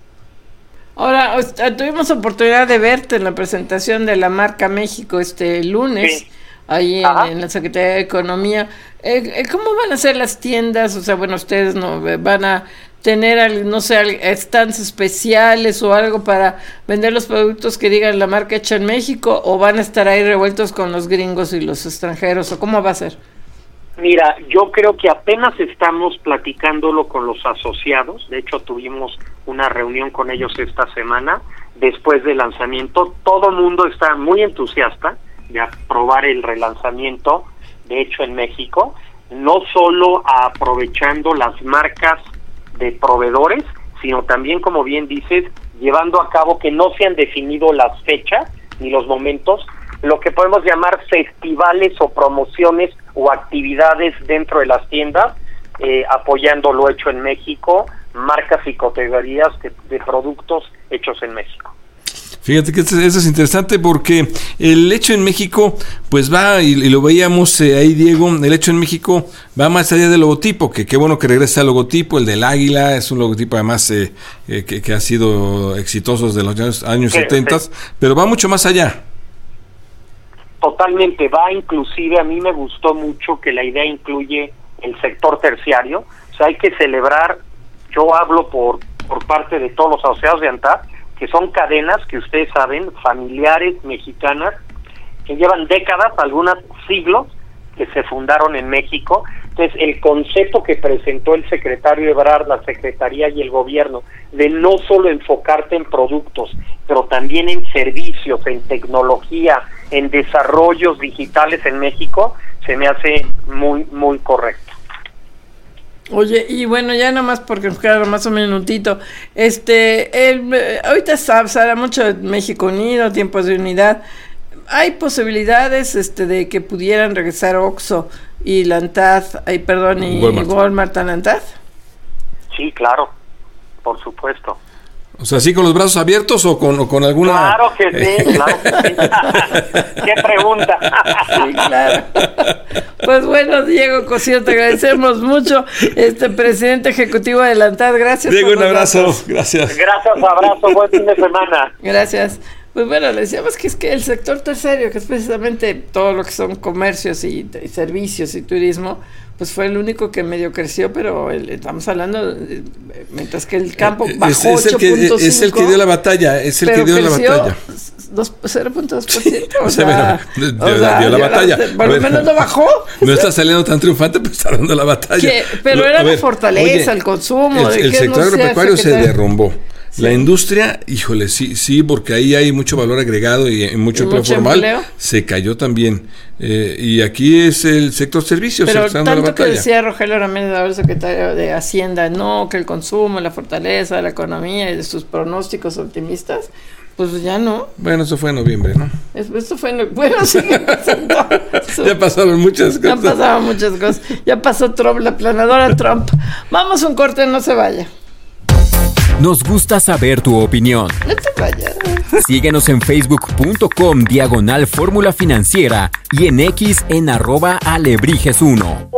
Ahora, tuvimos oportunidad de verte en la presentación de la marca México este lunes, sí, ahí en, en la Secretaría de Economía. Eh, ¿Cómo van a ser las tiendas? O sea, bueno, ustedes no van a tener, no sé, stands especiales o algo para vender los productos que digan la marca hecha en México, o van a estar ahí revueltos con los gringos y los extranjeros, o cómo va a ser? Mira, yo creo que apenas estamos platicándolo con los asociados. De hecho, tuvimos una reunión con ellos esta semana después del lanzamiento. Todo el mundo está muy entusiasta de aprobar el relanzamiento, de hecho, en México, no solo aprovechando las marcas de proveedores, sino también, como bien dices, llevando a cabo que no se han definido las fechas ni los momentos, lo que podemos llamar festivales o promociones o actividades dentro de las tiendas, eh, apoyando lo hecho en México, marcas y categorías de, de productos hechos en México. Fíjate que eso es interesante porque el hecho en México, pues va, y, y lo veíamos eh, ahí, Diego, el hecho en México va más allá del logotipo, que qué bueno que regresa el logotipo, el del águila, es un logotipo además eh, eh, que, que ha sido exitoso desde los años, años sí, setenta, sí. Pero va mucho más allá. Totalmente, va inclusive, a mí me gustó mucho que la idea incluye el sector terciario, o sea, hay que celebrar, yo hablo por, por parte de todos los asociados de ANTAD, que son cadenas que ustedes saben, familiares, mexicanas, que llevan décadas, algunas siglos, que se fundaron en México. Entonces, el concepto que presentó el secretario Ebrard, la Secretaría y el gobierno, de no solo enfocarte en productos, pero también en servicios, en tecnología, en desarrollos digitales en México, se me hace muy, muy correcto. Oye, y bueno, ya nomás porque nos queda más o menos un minutito, este, el, ahorita se habla mucho de México Unido, tiempos de unidad. ¿Hay posibilidades este de que pudieran regresar Oxxo y la ANTAD, ay, perdón, y Walmart, Walmart a la ANTAD? Sí, claro, por supuesto. O sea, ¿sí con los brazos abiertos o con, o con alguna...? Claro que sí, claro que sí. ¿Qué pregunta? Sí, claro. Pues bueno, Diego Cosío, te agradecemos mucho, este presidente ejecutivo de la ANTAD, gracias. Diego, un abrazo, datos. Gracias. Gracias, abrazo, buen fin de semana. Gracias. Pues bueno, le decíamos que es que el sector terciario, que es precisamente todo lo que son comercios y, y servicios y turismo, pues fue el único que medio creció, pero el, estamos hablando, de, mientras que el campo bajó es, es, el que, ocho punto cinco, es el que dio la batalla, es el que dio la batalla. cero punto dos por ciento, o, o sea, sea, bueno, dio, o sea, dio la batalla. La, por lo menos no bajó. No está saliendo tan triunfante, pero está dando la batalla. Que, pero lo, era ver, la fortaleza, oye, el consumo. El, de el que sector no agropecuario se derrumbó. Sí. La industria, híjole, sí, sí, porque ahí hay mucho valor agregado y, y mucho ¿Y empleo mucho formal, empleo? Se cayó también. Eh, y aquí es el sector servicios. Pero el que está dando la tanto que batalla. decía Rogelio Ramírez, ahora secretario de Hacienda, no, que el consumo, la fortaleza de la economía y de sus pronósticos optimistas, pues ya no. Bueno, eso fue en noviembre, ¿no? Es- Esto fue en, bueno, sigue pasando. Ya pasaron muchas Ya cosas. pasaban muchas cosas. Ya pasó Trump, la planadora Trump. Vamos a un corte, no se vaya. Nos gusta saber tu opinión. No te vayas. Síguenos en facebook.com diagonal fórmula financiera y en X en arroba alebrijes uno.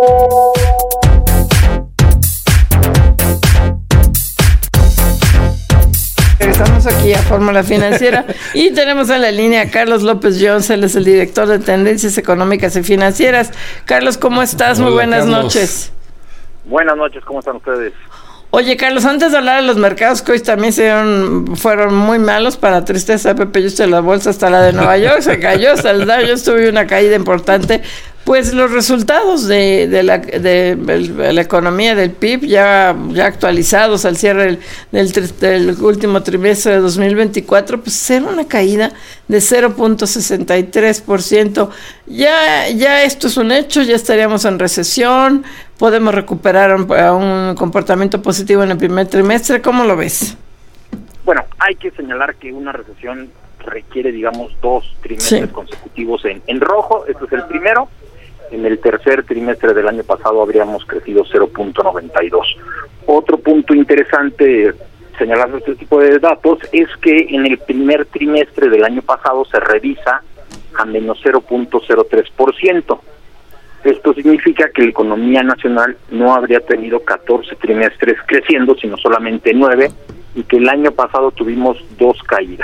Regresamos aquí a Fórmula Financiera y tenemos en la línea a Carlos López Jones, él es el director de Tendencias Económicas y Financieras. Carlos, ¿cómo estás? Muy Hola, buenas Carlos. noches. Buenas noches, ¿cómo están ustedes? Oye, Carlos, antes de hablar de los mercados que hoy también se dieron, fueron muy malos para tristeza de Pepe Yuste, la bolsa hasta la de Nueva York se cayó, hasta el Dow Jones tuve una caída importante. Pues los resultados de, de, la, de, de la economía del P I B ya, ya actualizados al cierre del, del, tri- del último trimestre de dos mil veinticuatro, pues era una caída de cero punto sesenta y tres por ciento. Ya, ya esto es un hecho, ya estaríamos en recesión, podemos recuperar un, un comportamiento positivo en el primer trimestre. ¿Cómo lo ves? Bueno, hay que señalar que una recesión requiere, digamos, dos trimestres Sí. consecutivos en, en rojo. Este es el primero. En el tercer trimestre del año pasado habríamos crecido cero punto noventa y dos. Otro punto interesante señalando este tipo de datos es que en el primer trimestre del año pasado se revisa a menos cero punto cero tres por ciento. Esto significa que la economía nacional no habría tenido catorce trimestres creciendo, sino solamente nueve, y que el año pasado tuvimos dos caídas.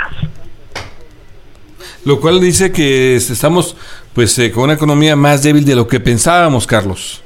Lo cual dice que estamos pues eh, con una economía más débil de lo que pensábamos, Carlos.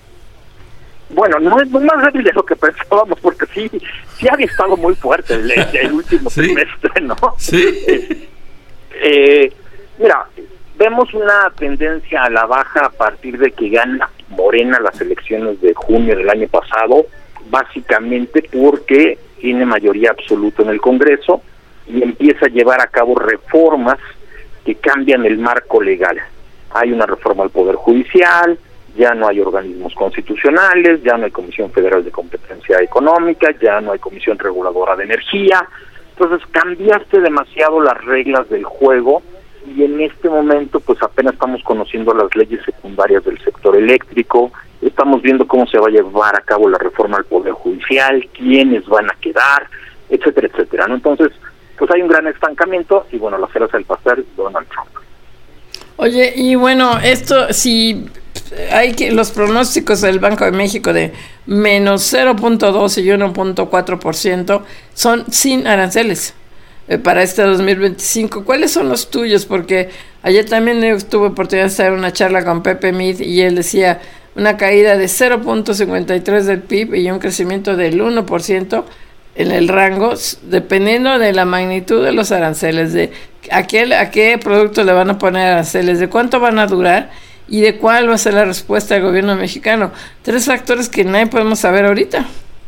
Bueno, no es más débil de lo que pensábamos, porque sí, sí había estado muy fuerte el, el último ¿Sí? trimestre, ¿no? Sí. Eh, eh, mira, vemos una tendencia a la baja a partir de que gana Morena las elecciones de junio del año pasado, básicamente porque tiene mayoría absoluta en el Congreso y empieza a llevar a cabo reformas que cambian el marco legal. Hay una reforma al Poder Judicial, ya no hay organismos constitucionales, ya no hay Comisión Federal de Competencia Económica, ya no hay Comisión Reguladora de Energía. Entonces cambiaste demasiado las reglas del juego y en este momento pues apenas estamos conociendo las leyes secundarias del sector eléctrico, estamos viendo cómo se va a llevar a cabo la reforma al Poder Judicial, quiénes van a quedar, etcétera, etcétera, ¿no? Entonces, pues hay un gran estancamiento y bueno, la cereza del pastel, Donald Trump. Oye, y bueno, esto, si hay que los pronósticos del Banco de México de menos cero punto dos y uno punto cuatro por ciento son sin aranceles eh, para este dos mil veinticinco. ¿Cuáles son los tuyos? Porque ayer también eh, tuve oportunidad de hacer una charla con Pepe Mid y él decía una caída de cero punto cincuenta y tres del P I B y un crecimiento del uno por ciento en el rango, dependiendo de la magnitud de los aranceles, de a qué, a qué producto le van a poner aranceles, de cuánto van a durar y de cuál va a ser la respuesta del gobierno mexicano. Tres factores que nadie podemos saber ahorita.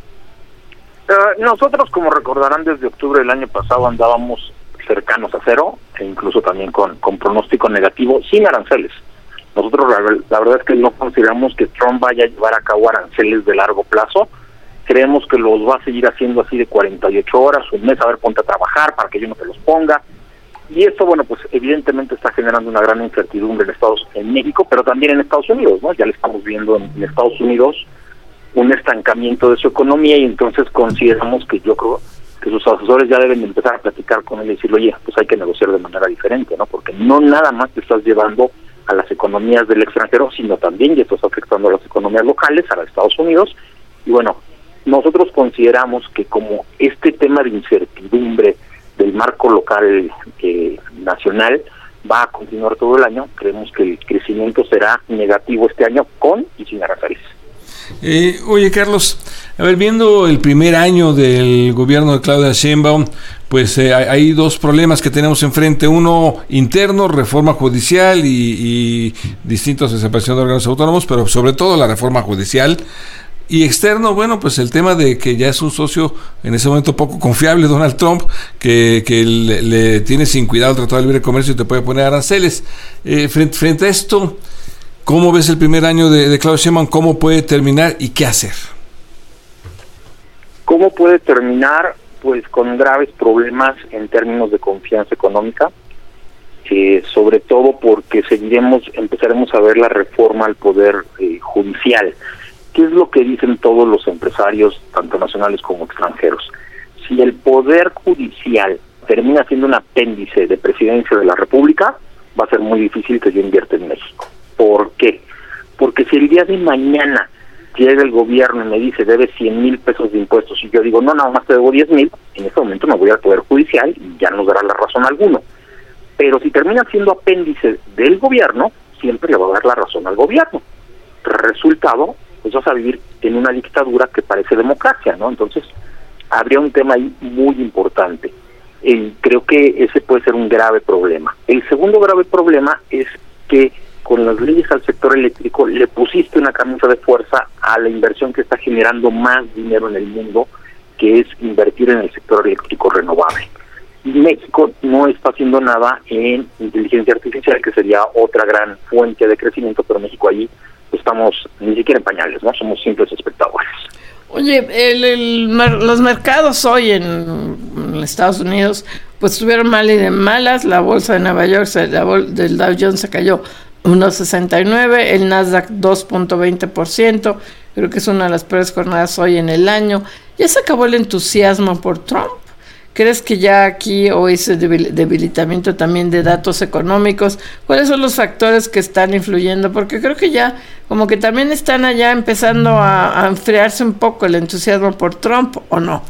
Uh, nosotros, como recordarán, desde octubre del año pasado andábamos cercanos a cero, e incluso también con, con pronóstico negativo, sin aranceles. Nosotros la, la verdad es que no consideramos que Trump vaya a llevar a cabo aranceles de largo plazo. Creemos que los va a seguir haciendo así de cuarenta y ocho horas, un mes, a ver, ponte a trabajar para que yo no te los ponga. Y esto, bueno, pues evidentemente está generando una gran incertidumbre en Estados en México, pero también en Estados Unidos, ¿no? Ya le estamos viendo en, en Estados Unidos un estancamiento de su economía y entonces consideramos que yo creo que sus asesores ya deben empezar a platicar con él y decirle, oye, pues hay que negociar de manera diferente, ¿no? Porque no nada más te estás llevando a las economías del extranjero, sino también ya estás afectando a las economías locales, a los Estados Unidos. Y bueno, nosotros consideramos que como este tema de incertidumbre del marco local eh, nacional va a continuar todo el año, creemos que el crecimiento será negativo este año con y sin aranceles. Eh, oye, Carlos, a ver, viendo el primer año del gobierno de Claudia Sheinbaum, pues eh, hay dos problemas que tenemos enfrente. Uno interno, reforma judicial y, y distintos de separación de órganos autónomos, pero sobre todo la reforma judicial. Y externo, bueno, pues el tema de que ya es un socio en ese momento poco confiable, Donald Trump, que, que le, le tiene sin cuidado el Tratado de Libre Comercio y te puede poner aranceles. Eh, frente, frente a esto, ¿cómo ves el primer año de, de Claudia Sheinbaum? ¿Cómo puede terminar y qué hacer? ¿Cómo puede terminar? Pues con graves problemas en términos de confianza económica, eh, sobre todo porque seguiremos, empezaremos a ver la reforma al poder eh, judicial. ¿Qué es lo que dicen todos los empresarios, tanto nacionales como extranjeros? Si el poder judicial termina siendo un apéndice de presidencia de la República, va a ser muy difícil que yo invierta en México. ¿Por qué? Porque si el día de mañana llega el gobierno y me dice debe cien mil pesos de impuestos y yo digo no, nada más te debo diez mil, en ese momento me voy al Poder Judicial y ya no dará la razón a alguno. Pero si termina siendo apéndice del gobierno, siempre le va a dar la razón al gobierno. Resultado, pues vas a vivir en una dictadura que parece democracia, ¿no? Entonces, habría un tema ahí muy importante. Y creo que ese puede ser un grave problema. El segundo grave problema es que con las leyes al sector eléctrico le pusiste una camisa de fuerza a la inversión que está generando más dinero en el mundo, que es invertir en el sector eléctrico renovable. Y México no está haciendo nada en inteligencia artificial, que sería otra gran fuente de crecimiento, pero México allí estamos ni siquiera en pañales, ¿no? Somos simples espectadores. Oye, el, el, los mercados hoy en, en Estados Unidos pues estuvieron mal y de malas. La bolsa de Nueva York, la bol, del Dow Jones se cayó uno punto sesenta y nueve, el Nasdaq dos punto veinte por ciento, creo que es una de las peores jornadas hoy en el año. ¿Ya se acabó el entusiasmo por Trump? ¿Crees que ya aquí o ese debilitamiento también de datos económicos? ¿Cuáles son los factores que están influyendo? Porque creo que ya como que también están allá empezando a, a enfriarse un poco el entusiasmo por Trump, ¿o no?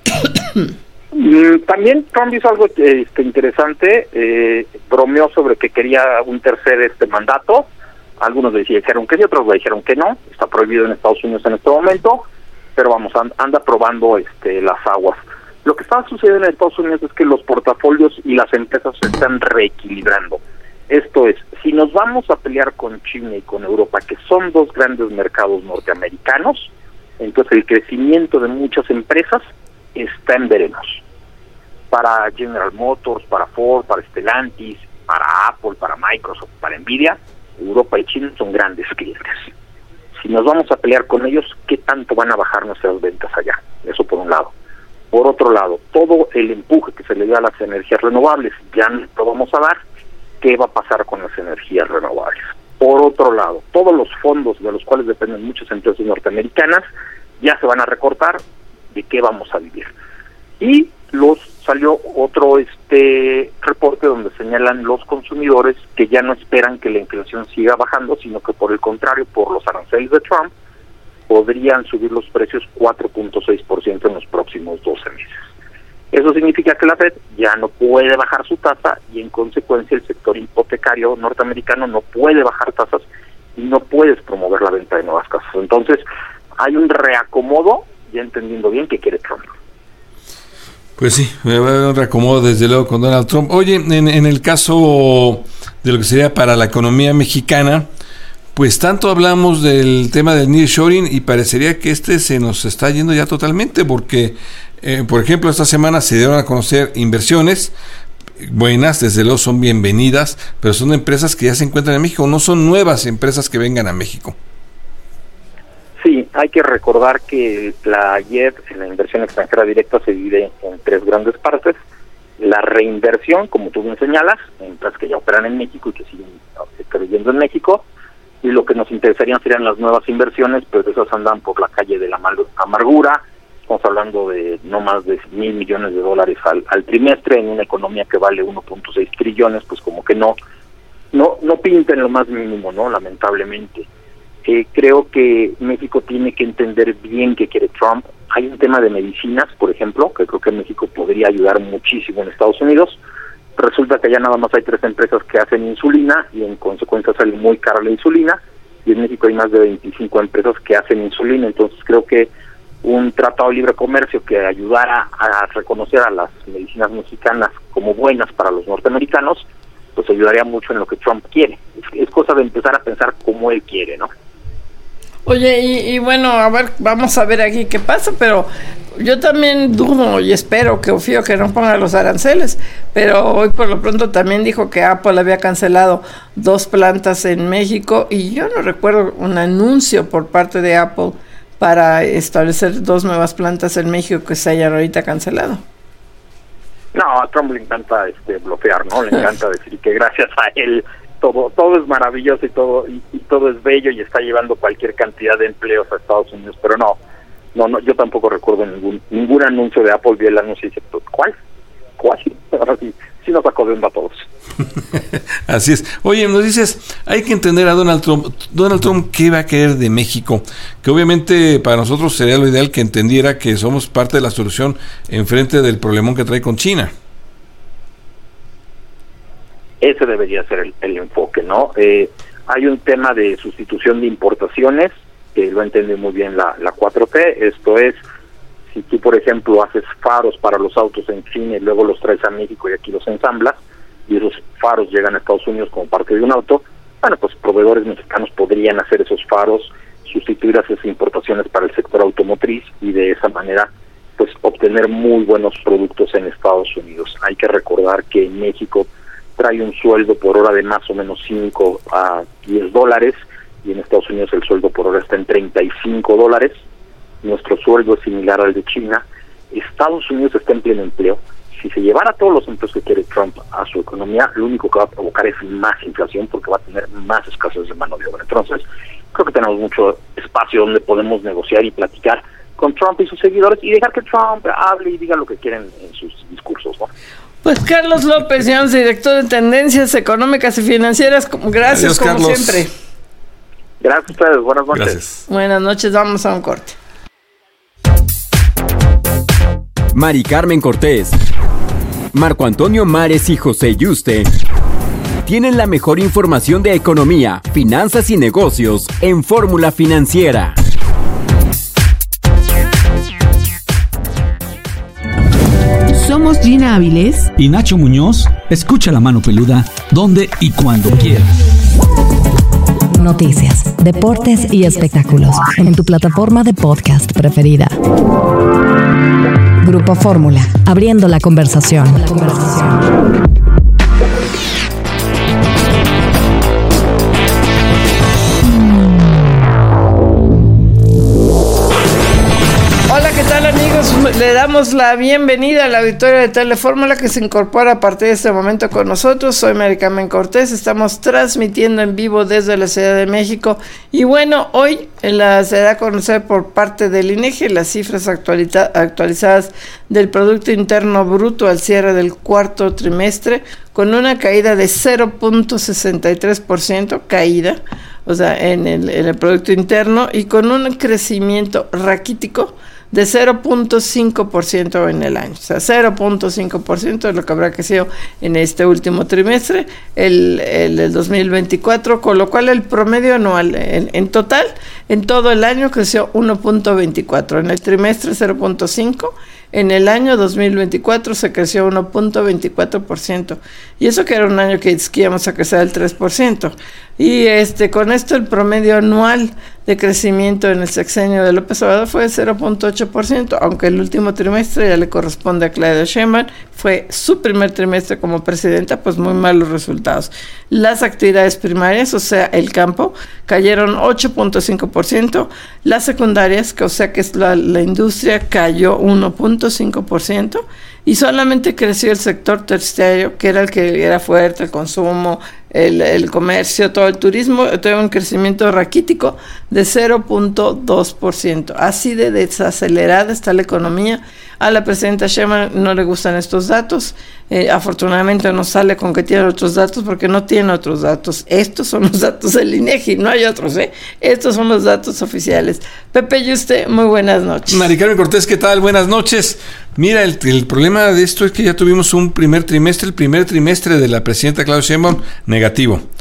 También Trump hizo algo este, interesante, eh, bromeó sobre que quería un tercer este mandato. Algunos le dijeron que sí, otros le dijeron que no. Está prohibido en Estados Unidos en este momento, pero vamos, anda probando este, las aguas. Lo que está sucediendo en Estados Unidos es que los portafolios y las empresas se están reequilibrando. Esto es, si nos vamos a pelear con China y con Europa, que son dos grandes mercados norteamericanos, entonces el crecimiento de muchas empresas está en veremos. Para General Motors, para Ford, para Stellantis, para Apple, para Microsoft, para Nvidia, Europa y China son grandes clientes. Si nos vamos a pelear con ellos, ¿qué tanto van a bajar nuestras ventas allá? Eso por un lado. Por otro lado, todo el empuje que se le dio a las energías renovables, ya no lo vamos a dar. ¿Qué va a pasar con las energías renovables? Por otro lado, todos los fondos de los cuales dependen muchas empresas norteamericanas ya se van a recortar. ¿De qué vamos a vivir? Y los salió otro este reporte donde señalan los consumidores que ya no esperan que la inflación siga bajando, sino que por el contrario, por los aranceles de Trump, podrían subir los precios cuatro punto seis por ciento en los próximos doce meses. Eso significa que la Fed ya no puede bajar su tasa y en consecuencia el sector hipotecario norteamericano no puede bajar tasas y no puedes promover la venta de nuevas casas. Entonces hay un reacomodo, ya entendiendo bien qué quiere Trump. Pues sí, va a haber un reacomodo desde luego con Donald Trump. Oye, en, en el caso de lo que sería para la economía mexicana, pues tanto hablamos del tema del nearshoring y parecería que este se nos está yendo ya totalmente porque, eh, por ejemplo, esta semana se dieron a conocer inversiones buenas, desde luego son bienvenidas, pero son empresas que ya se encuentran en México, no son nuevas empresas que vengan a México. Sí, hay que recordar que la I E D, la inversión extranjera directa, se divide en tres grandes partes. La reinversión, como tú bien señalas, empresas que ya operan en México y que siguen creyendo en México. Y lo que nos interesarían serían las nuevas inversiones, pero esas andan por la calle de la amargura. Estamos hablando de no más de mil millones de dólares al, al trimestre en una economía que vale uno punto seis trillones, pues como que no, no, no pinta en lo más mínimo, ¿no? Lamentablemente. Eh, creo que México tiene que entender bien qué quiere Trump. Hay un tema de medicinas, por ejemplo, que creo que México podría ayudar muchísimo en Estados Unidos. Resulta que ya nada más hay tres empresas que hacen insulina y en consecuencia sale muy cara la insulina, y en México hay más de veinticinco empresas que hacen insulina. Entonces creo que un tratado de libre comercio que ayudara a reconocer a las medicinas mexicanas como buenas para los norteamericanos, pues ayudaría mucho en lo que Trump quiere. Es, es cosa de empezar a pensar como él quiere, ¿no? Oye, y, y bueno, a ver, vamos a ver aquí qué pasa, pero yo también dudo y espero que Ofío que no ponga los aranceles, pero hoy por lo pronto también dijo que Apple había cancelado dos plantas en México y yo no recuerdo un anuncio por parte de Apple para establecer dos nuevas plantas en México que se hayan ahorita cancelado. No, a Trump le encanta este bloquear, ¿no? Le encanta decir que gracias a él todo todo es maravilloso y todo y, y todo es bello y está llevando cualquier cantidad de empleos a Estados Unidos, pero no, no, no, yo tampoco recuerdo ningún ningún anuncio de Apple. Vi el anuncio y dije, ¿cuál? ¿Cuál? Ahora sí, sí nos sacó de onda a todos. Así es. Oye, nos dices, hay que entender a Donald Trump. Donald Trump, ¿qué va a querer de México? Que obviamente para nosotros sería lo ideal que entendiera que somos parte de la solución en frente del problemón que trae con China. Ese debería ser el, el enfoque, ¿no? Eh, hay un tema de sustitución de importaciones, que lo entiende muy bien la, la cuatro T. Esto es, si tú, por ejemplo, haces faros para los autos en China y luego los traes a México y aquí los ensamblas, y esos faros llegan a Estados Unidos como parte de un auto, bueno, pues proveedores mexicanos podrían hacer esos faros, sustituir esas importaciones para el sector automotriz y de esa manera pues obtener muy buenos productos en Estados Unidos. Hay que recordar que en México trae un sueldo por hora de más o menos cinco a diez dólares y en Estados Unidos el sueldo por hora está en treinta y cinco dólares. Nuestro sueldo es similar al de China. Estados Unidos está en pleno empleo. Si se llevara todos los empleos que quiere Trump a su economía, lo único que va a provocar es más inflación porque va a tener más escasez de mano de obra. Entonces, creo que tenemos mucho espacio donde podemos negociar y platicar con Trump y sus seguidores y dejar que Trump hable y diga lo que quieren en sus discursos, ¿no? Pues Carlos López Jones, director de Tendencias Económicas y Financieras, gracias. Adiós, como Carlos. Siempre. Gracias a ustedes, buenas noches. Gracias. Buenas noches, vamos a un corte. Mari Carmen Cortés, Marco Antonio Mares y José Yuste tienen la mejor información de economía, finanzas y negocios en Fórmula Financiera. Somos Gina Áviles y Nacho Muñoz. Escucha La Mano Peluda donde y cuando quieras. Noticias, deportes y espectáculos en tu plataforma de podcast preferida. Grupo Fórmula, abriendo la conversación. La conversación. Le damos la bienvenida al auditorio de Telefórmula que se incorpora a partir de este momento con nosotros. Soy Mari Carmen Cortés, estamos transmitiendo en vivo desde la Ciudad de México y bueno, hoy la, se da a conocer por parte del INEGI las cifras actualiza, actualizadas del Producto Interno Bruto al cierre del cuarto trimestre con una caída de cero punto sesenta y tres por ciento, caída, o sea, en el, en el Producto Interno y con un crecimiento raquítico de cero punto cinco por ciento en el año, o sea, cero punto cinco por ciento es lo que habrá crecido en este último trimestre, el, el, el dos mil veinticuatro, con lo cual el promedio anual en, en total, en todo el año creció uno punto veinticuatro, en el trimestre cero punto cinco, en el año dos mil veinticuatro se creció uno punto veinticuatro por ciento, y eso que era un año que íbamos a crecer el tres por ciento, y este con esto el promedio anual de crecimiento en el sexenio de López Obrador fue de cero punto ocho por ciento, aunque el último trimestre ya le corresponde a Claudia Sheinbaum, fue su primer trimestre como presidenta, pues muy malos resultados. Las actividades primarias, o sea, el campo, cayeron ocho punto cinco por ciento, las secundarias, que o sea que es la, la industria, cayó uno punto cinco por ciento, y solamente creció el sector terciario, que era el que era fuerte, el consumo, el, el comercio, todo el turismo, tuvo un crecimiento raquítico de cero punto dos por ciento. Así de desacelerada está la economía. A la presidenta Sheinbaum no le gustan estos datos. Eh, afortunadamente no sale con que tiene otros datos porque no tiene otros datos. Estos son los datos del INEGI, no hay otros, ¿eh? Estos son los datos oficiales. Pepe Yuste, muy buenas noches. Mari Carmen Cortés, ¿qué tal? Buenas noches. Mira, el, el problema de esto es que ya tuvimos un primer trimestre, el primer trimestre de la presidenta Claudia Sheinbaum negativo.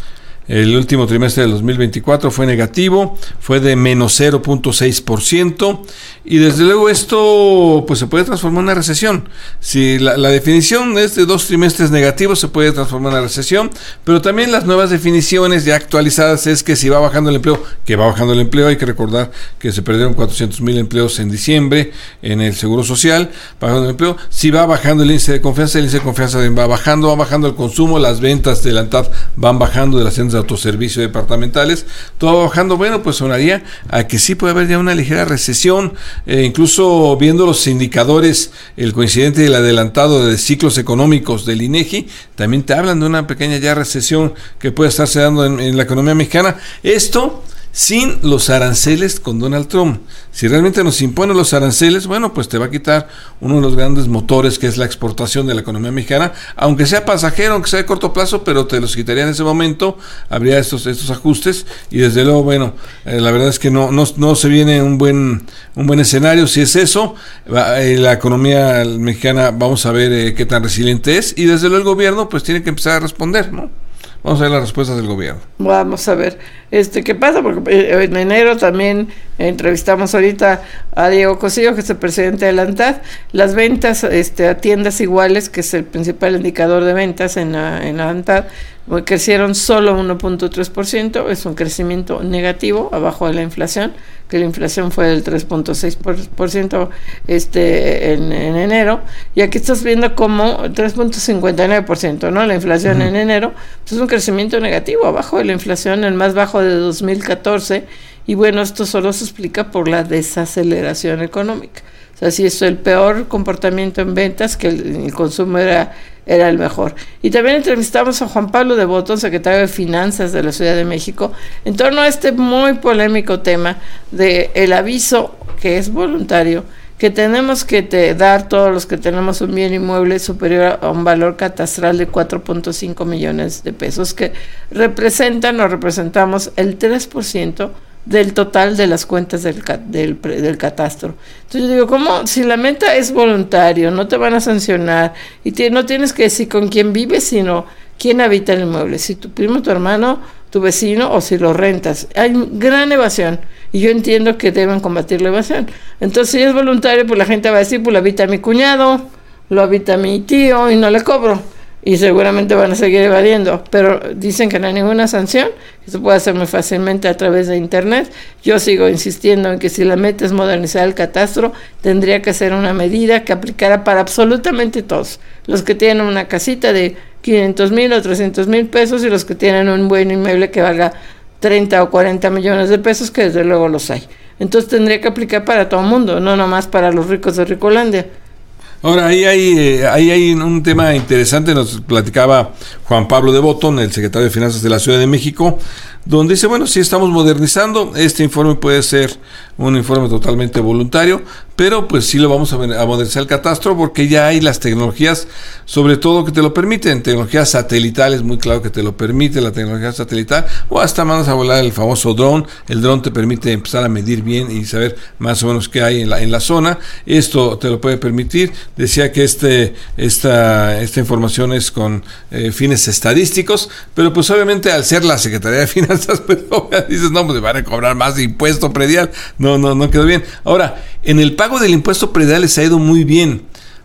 El último trimestre del dos mil veinticuatro fue negativo, fue de menos cero punto seis por ciento, y desde luego esto pues se puede transformar en una recesión. Si la, la definición es de dos trimestres negativos, se puede transformar en una recesión, pero también las nuevas definiciones ya actualizadas es que si va bajando el empleo, que va bajando el empleo, hay que recordar que se perdieron cuatrocientos mil empleos en diciembre en el Seguro Social, bajando el empleo, si va bajando el índice de confianza, el índice de confianza va bajando, va bajando el consumo, las ventas de la ANTAD van bajando de las tiendas de autoservicio departamentales, todo va bajando, bueno, pues sonaría a que sí puede haber ya una ligera recesión, eh, incluso viendo los indicadores, el coincidente y el adelantado de ciclos económicos del INEGI, también te hablan de una pequeña ya recesión que puede estarse dando en, en la economía mexicana. Esto sin los aranceles con Donald Trump. Si realmente nos impone los aranceles, bueno, pues te va a quitar uno de los grandes motores que es la exportación de la economía mexicana, aunque sea pasajero, aunque sea de corto plazo, pero te los quitaría en ese momento, habría estos estos ajustes, y desde luego, bueno, eh, la verdad es que no, no, no se viene un buen un buen escenario. Si es eso, va, eh, la economía mexicana, vamos a ver eh, qué tan resiliente es, y desde luego el gobierno pues tiene que empezar a responder, ¿no? Vamos a ver las respuestas del gobierno. Vamos a ver este qué pasa, porque en enero también entrevistamos ahorita a Diego Cosillo, que es el presidente de la ANTAD. Las ventas este, a tiendas iguales, que es el principal indicador de ventas en la, en la ANTAD, crecieron solo uno punto tres por ciento, es un crecimiento negativo, abajo de la inflación, que la inflación fue del tres punto seis por ciento este, en, en enero, y aquí estás viendo como tres punto cincuenta y nueve por ciento, ¿no? La inflación uh-huh. en enero, pues es un crecimiento negativo, abajo de la inflación, el más bajo de dos mil catorce, y bueno, esto solo se explica por la desaceleración económica. O sea, si es el peor comportamiento en ventas, que el, el consumo era, era el mejor. Y también entrevistamos a Juan Pablo de Botón, secretario de Finanzas de la Ciudad de México, en torno a este muy polémico tema de el aviso, que es voluntario, que tenemos que te dar todos los que tenemos un bien inmueble superior a un valor catastral de cuatro punto cinco millones de pesos, que representan o representamos el tres por ciento del total de las cuentas del, del, del catastro. Entonces yo digo, ¿cómo? Si la meta es voluntario, no te van a sancionar, y te, no tienes que decir con quién vives, sino quién habita el inmueble, si tu primo, tu hermano, tu vecino, o si lo rentas. Hay gran evasión, y yo entiendo que deben combatir la evasión. Entonces, si es voluntario, pues la gente va a decir, pues lo habita mi cuñado, lo habita mi tío, y no le cobro. Y seguramente van a seguir evadiendo, pero dicen que no hay ninguna sanción, que se puede hacer muy fácilmente a través de internet. Yo sigo insistiendo en que si la meta es modernizar el catastro, tendría que ser una medida que aplicara para absolutamente todos, los que tienen una casita de quinientos mil o trescientos mil pesos, y los que tienen un buen inmueble que valga treinta o cuarenta millones de pesos, que desde luego los hay. Entonces tendría que aplicar para todo el mundo, no nomás para los ricos de Ricolandia. Ahora, ahí hay, eh, ahí hay un tema interesante, nos platicaba Juan Pablo de Botón, el secretario de Finanzas de la Ciudad de México, donde dice, bueno, sí estamos modernizando, este informe puede ser un informe totalmente voluntario, pero pues sí lo vamos a, a modernizar el catastro, porque ya hay las tecnologías, sobre todo, que te lo permiten, tecnologías satelitales, muy claro que te lo permite la tecnología satelital, o hasta mandas a volar el famoso dron. El dron te permite empezar a medir bien y saber más o menos qué hay en la, en la zona, esto te lo puede permitir. Decía que este esta, esta información es con eh, fines estadísticos, pero pues obviamente al ser la Secretaría de Finanzas, pues dices, no, pues van a cobrar más de impuesto predial, no, no, no quedó bien. Ahora, en el pago del impuesto predial les ha ido muy bien,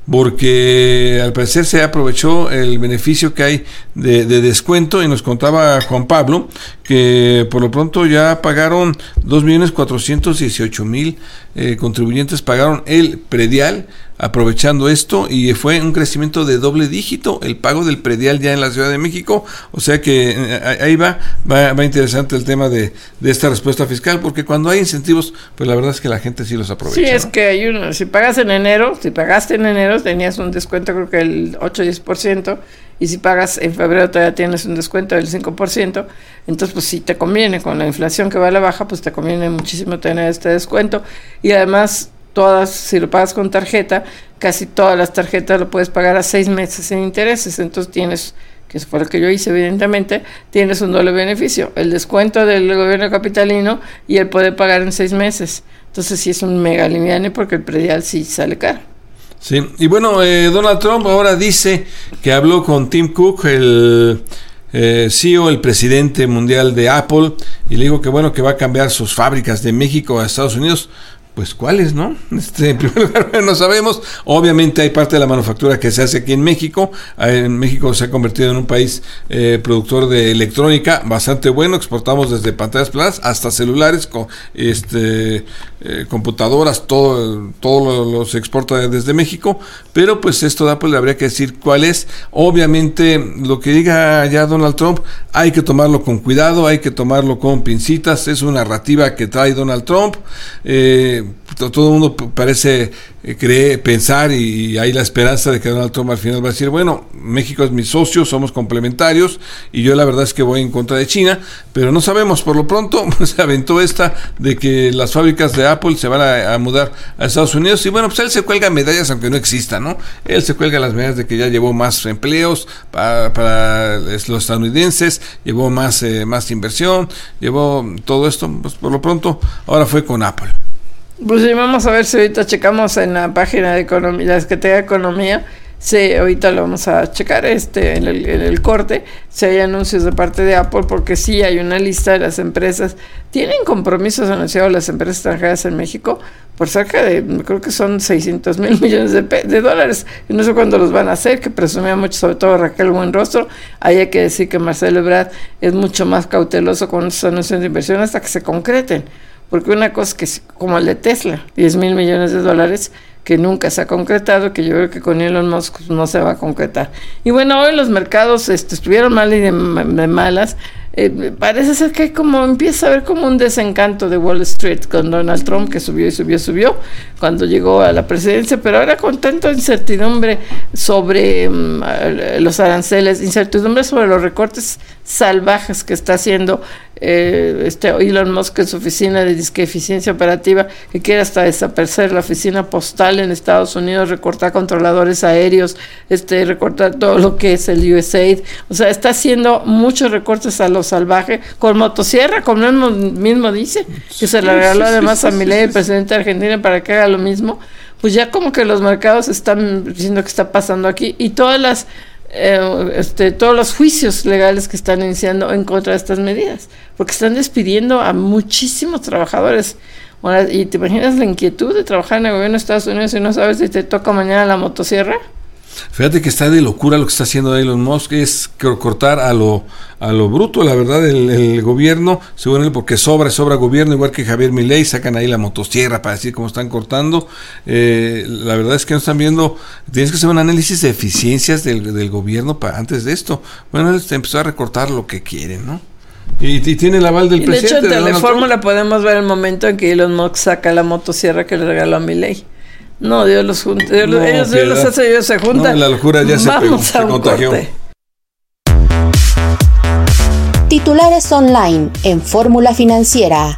porque al parecer se aprovechó el beneficio que hay de, de descuento, y nos contaba Juan Pablo que por lo pronto ya pagaron dos millones cuatrocientos dieciocho mil eh, contribuyentes pagaron el predial aprovechando esto, y fue un crecimiento de doble dígito el pago del predial ya en la Ciudad de México. O sea que eh, ahí va, va va interesante el tema de, de esta respuesta fiscal, porque cuando hay incentivos, pues la verdad es que la gente sí los aprovecha. Sí, es ¿no? que hay uno, si pagas en enero, si pagaste en enero tenías un descuento, creo que el ocho o diez por ciento, y si pagas en febrero todavía tienes un descuento del cinco por ciento, entonces pues sí te conviene, con la inflación que va a la baja, pues te conviene muchísimo tener este descuento. Y además, todas, si lo pagas con tarjeta, casi todas las tarjetas lo puedes pagar a seis meses sin intereses, entonces tienes, que eso fue lo que yo hice evidentemente, tienes un doble beneficio, el descuento del gobierno capitalino y el poder pagar en seis meses. Entonces sí es un mega liviane, porque el predial sí sale caro. Sí, y bueno, eh, Donald Trump ahora dice que habló con Tim Cook, el eh, C E O, el presidente mundial de Apple, y le digo que bueno, que va a cambiar sus fábricas de México a Estados Unidos. Pues cuáles, ¿no? Este, en primer lugar, no sabemos. Obviamente hay parte de la manufactura que se hace aquí en México. En México se ha convertido en un país eh, productor de electrónica bastante bueno. Exportamos desde pantallas planas hasta celulares, con, este, eh, computadoras, todo, todo lo, lo se exporta desde México. Pero pues esto de Apple le habría que decir cuál es. Obviamente lo que diga ya Donald Trump hay que tomarlo con cuidado, hay que tomarlo con pincitas. Es una narrativa que trae Donald Trump. Eh, todo el mundo parece eh, cree, pensar y, y hay la esperanza de que Donald Trump al final va a decir, bueno, México es mi socio, somos complementarios y yo la verdad es que voy en contra de China, pero no sabemos. Por lo pronto se aventó esta de que las fábricas de Apple se van a, a mudar a Estados Unidos y bueno, pues él se cuelga medallas aunque no exista, ¿no? Él se cuelga las medallas de que ya llevó más empleos para, para los estadounidenses, llevó más, eh, más inversión, llevó todo esto, pues por lo pronto ahora fue con Apple. Pues sí, vamos a ver si ahorita checamos en la página de economía, la Secretaría de Economía, sí, ahorita lo vamos a checar este en el, en el corte, si hay anuncios de parte de Apple, porque sí hay una lista de las empresas, tienen compromisos anunciados las empresas extranjeras en México por cerca de, creo que son seiscientos mil millones de, de dólares, y no sé cuándo los van a hacer, que presumía mucho, sobre todo Raquel Buenrostro. Ahí hay que decir que Marcelo Ebrard es mucho más cauteloso con esos anuncios de inversión hasta que se concreten. Porque una cosa que es como el de Tesla, diez mil millones de dólares, que nunca se ha concretado, que yo creo que con Elon Musk no se va a concretar. Y bueno, hoy los mercados este, estuvieron mal y de, de malas. Eh, parece ser que hay como, empieza a haber como un desencanto de Wall Street con Donald Trump, que subió y subió y subió cuando llegó a la presidencia, pero ahora con tanta incertidumbre sobre um, los aranceles, incertidumbre sobre los recortes salvajes que está haciendo eh, este Elon Musk en su oficina de disque eficiencia operativa, que quiere hasta desaparecer la oficina postal en Estados Unidos, recortar controladores aéreos, este recortar todo lo que es el U S A I D, o sea, está haciendo muchos recortes a lo salvaje, con motosierra, como él mismo dice, que se le regaló además a Milei, el presidente de Argentina, para que haga lo mismo. Pues ya como que los mercados están diciendo que está pasando aquí, y todas las eh, este, todos los juicios legales que están iniciando en contra de estas medidas, porque están despidiendo a muchísimos trabajadores. Bueno, y te imaginas la inquietud de trabajar en el gobierno de Estados Unidos y no sabes si te toca mañana la motosierra. Fíjate que está de locura lo que está haciendo Elon Musk, es cortar a lo a lo bruto, la verdad, el, el gobierno, según él, porque sobra, sobra gobierno, igual que Javier Milei, sacan ahí la motosierra para decir cómo están cortando. Eh, la verdad es que no están viendo, tienes que hacer un análisis de eficiencias del, del gobierno para antes de esto. Bueno, él empezó a recortar lo que quieren, ¿no? Y, y tiene el aval del y presidente. De hecho, en Telefórmula podemos ver el momento en que Elon Musk saca la motosierra que le regaló a Milei. No, Dios los junta, Dios no, ellos, Dios los hace, ellos se juntan. No, la locura ya se, pegó, se contagió. Corte. Titulares online en Fórmula Financiera.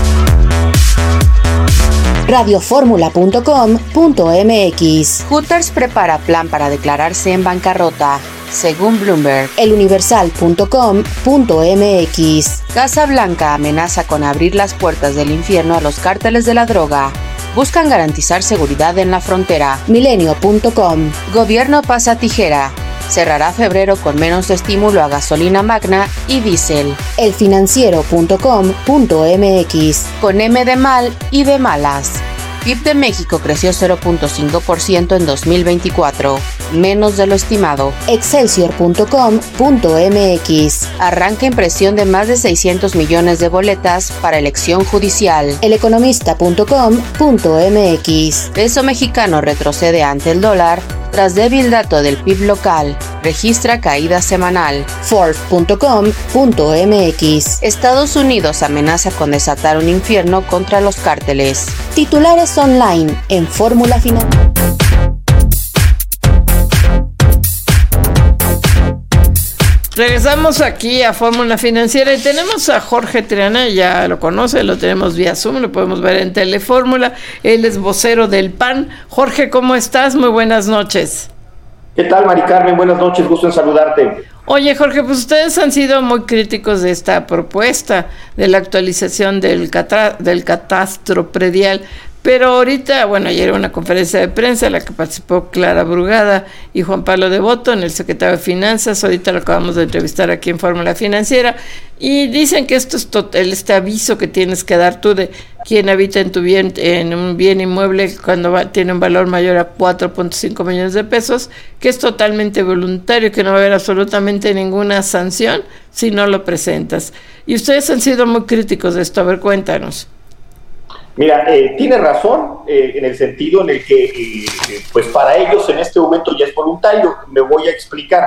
radio fórmula punto com punto m x. Hooters prepara plan para declararse en bancarrota, según Bloomberg. el universal punto com punto m x. Casa Blanca amenaza con abrir las puertas del infierno a los cárteles de la droga. Buscan garantizar seguridad en la frontera. milenio punto com. Gobierno pasa tijera. Cerrará febrero con menos estímulo a gasolina magna y diésel. el financiero punto com punto m x. Con M de mal y de malas. P I B de México creció cero punto cinco por ciento en dos mil veinticuatro, menos de lo estimado. excelsior punto com punto m x. Arranca impresión de más de seiscientos millones de boletas para elección judicial. el economista punto com punto m x. Peso mexicano retrocede ante el dólar tras débil dato del P I B local. Registra caída semanal. Forbes punto com punto m x. Estados Unidos amenaza con desatar un infierno contra los cárteles. Titulares online en Fórmula Financiera. Regresamos aquí a Fórmula Financiera y tenemos a Jorge Triana, ya lo conoce, lo tenemos vía Zoom, lo podemos ver en Telefórmula, él es vocero del P A N. Jorge, ¿cómo estás? Muy buenas noches. ¿Qué tal, Mari Carmen? Buenas noches, gusto en saludarte. Oye, Jorge, pues ustedes han sido muy críticos de esta propuesta de la actualización del, catra- del catastro predial, Pero ahorita, bueno, ayer hubo una conferencia de prensa en la que participó Clara Brugada y Juan Pablo Devoto, en el secretario de Finanzas. Ahorita lo acabamos de entrevistar aquí en Fórmula Financiera. Y dicen que esto es total, este aviso que tienes que dar tú de quien habita en tu bien, en un bien inmueble cuando va, tiene un valor mayor a cuatro punto cinco millones de pesos, que es totalmente voluntario, que no va a haber absolutamente ninguna sanción si no lo presentas. Y ustedes han sido muy críticos de esto. A ver, cuéntanos. Mira, eh, tiene razón eh, en el sentido en el que, eh, pues para ellos en este momento ya es voluntario. Me voy a explicar.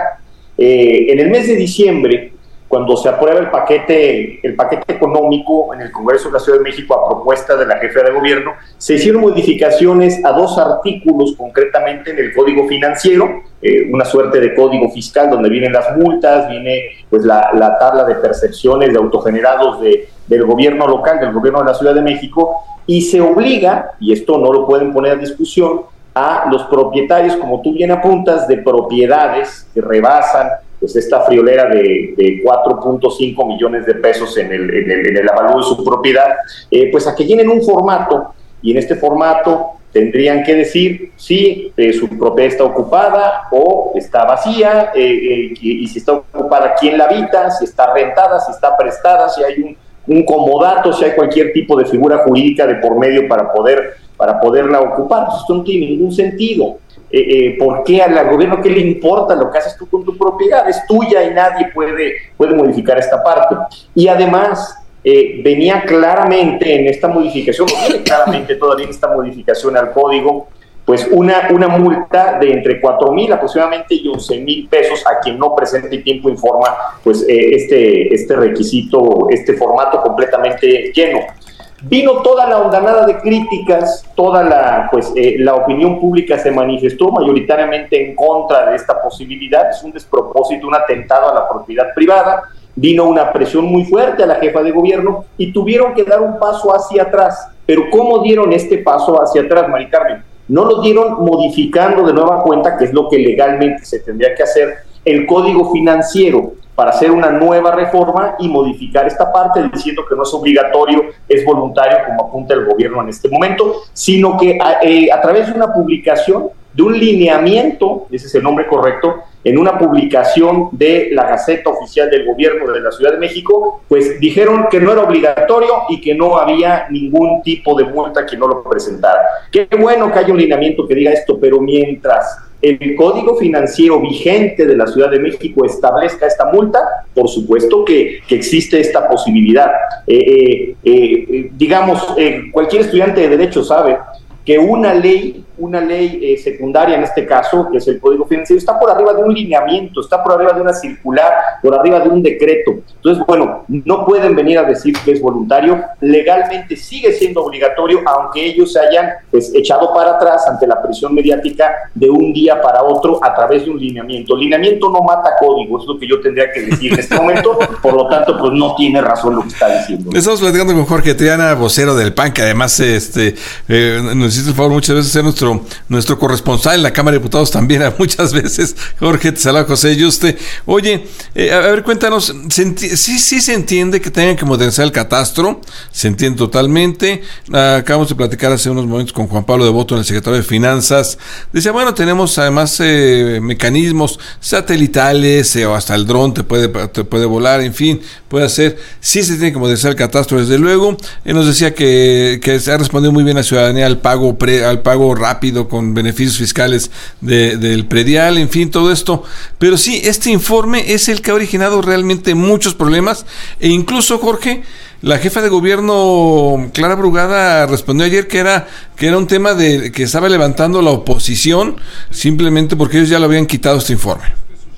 Eh, en el mes de diciembre, cuando se aprueba el paquete, el paquete económico en el Congreso de la Ciudad de México a propuesta de la jefa de gobierno, se hicieron modificaciones a dos artículos, concretamente en el Código Financiero, eh, una suerte de código fiscal donde vienen las multas, viene pues la, la tabla de percepciones de autogenerados de, del gobierno local, del gobierno de la Ciudad de México, y se obliga, y esto no lo pueden poner a discusión, a los propietarios, como tú bien apuntas, de propiedades que rebasan pues esta friolera de, de cuatro punto cinco millones de pesos en el, en el, en el avalúo de su propiedad, eh, pues a que llenen un formato, y en este formato tendrían que decir si eh, su propiedad está ocupada o está vacía, eh, eh, y, y si está ocupada, quién la habita, si está rentada, si está prestada, si hay un un comodato, si hay cualquier tipo de figura jurídica de por medio para poder para poderla ocupar. Esto no tiene ningún sentido. Eh, eh, ¿Por qué al gobierno qué le importa lo que haces tú con tu propiedad? Es tuya y nadie puede, puede modificar esta parte. Y además, eh, venía claramente en esta modificación, o viene claramente todavía en esta modificación al código, pues una, una multa de entre cuatro mil aproximadamente y once mil pesos a quien no presente y tiempo informa pues eh, este, este requisito, este formato completamente lleno. Vino toda la ondanada de críticas, toda la, pues, eh, la opinión pública se manifestó mayoritariamente en contra de esta posibilidad. Es un despropósito, un atentado a la propiedad privada. Vino una presión muy fuerte a la jefa de gobierno y tuvieron que dar un paso hacia atrás. Pero ¿cómo dieron este paso hacia atrás, Mari Carmen? No lo dieron modificando de nueva cuenta, que es lo que legalmente se tendría que hacer, el Código Financiero, para hacer una nueva reforma y modificar esta parte, diciendo que no es obligatorio, es voluntario, como apunta el gobierno en este momento, sino que a, eh, a través de una publicación, de un lineamiento, ese es el nombre correcto, en una publicación de la Gaceta Oficial del Gobierno de la Ciudad de México, pues dijeron que no era obligatorio y que no había ningún tipo de multa que no lo presentara. Qué bueno que haya un lineamiento que diga esto, pero mientras el Código Financiero vigente de la Ciudad de México establezca esta multa, por supuesto que, que existe esta posibilidad. Eh, eh, eh, digamos, eh, cualquier estudiante de Derecho sabe que una ley, una ley eh, secundaria en este caso, que es el Código Financiero, está por arriba de un lineamiento, está por arriba de una circular, por arriba de un decreto. Entonces, bueno, no pueden venir a decir que es voluntario, legalmente sigue siendo obligatorio, aunque ellos se hayan pues, echado para atrás ante la presión mediática de un día para otro a través de un lineamiento. Lineamiento no mata código, es lo que yo tendría que decir en este momento, por lo tanto, pues no tiene razón lo que está diciendo. Estamos platicando con Jorge Triana, vocero del P A N, que además este eh, nos hiciste el favor muchas veces ser nuestro, nuestro corresponsal en la Cámara de Diputados también, muchas veces. Jorge, te saluda José Yuste. Oye, eh, a ver, cuéntanos, ¿se enti- sí, sí se entiende que tengan que modernizar el catastro? Se entiende totalmente. Uh, acabamos de platicar hace unos momentos con Juan Pablo Devoto, el secretario de Finanzas. Decía, bueno, tenemos además eh, mecanismos satelitales eh, o hasta el dron te puede, te puede volar, en fin, puede hacer. Sí se tiene que modernizar el catastro, desde luego. Él nos decía que, que se ha respondido muy bien la ciudadanía al pago pre, al pago rápido con beneficios fiscales de, del predial, en fin, todo esto. Pero sí, este informe es el que ha originado realmente muchos problemas e incluso, Jorge, la jefa de gobierno, Clara Brugada, respondió ayer que era que era un tema de que estaba levantando la oposición simplemente porque ellos ya lo habían quitado este informe.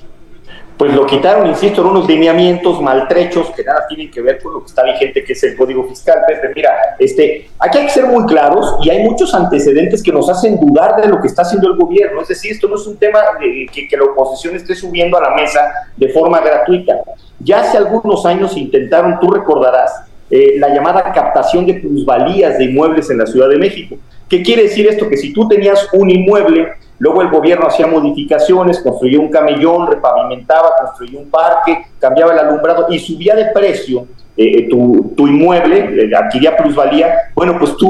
Pues lo quitaron, insisto, en unos lineamientos maltrechos que nada tienen que ver con lo que está vigente, que es el Código Fiscal. Pepe, mira, este, aquí hay que ser muy claros y hay muchos antecedentes que nos hacen dudar de lo que está haciendo el gobierno. Es decir, esto no es un tema de, que, que la oposición esté subiendo a la mesa de forma gratuita. Ya hace algunos años intentaron, tú recordarás, eh, la llamada captación de plusvalías de inmuebles en la Ciudad de México. ¿Qué quiere decir esto? Que si tú tenías un inmueble, luego el gobierno hacía modificaciones, construyó un camellón, repavimentaba, construyó un parque, cambiaba el alumbrado y subía de precio eh, tu, tu inmueble, eh, adquiría plusvalía. Bueno, pues tú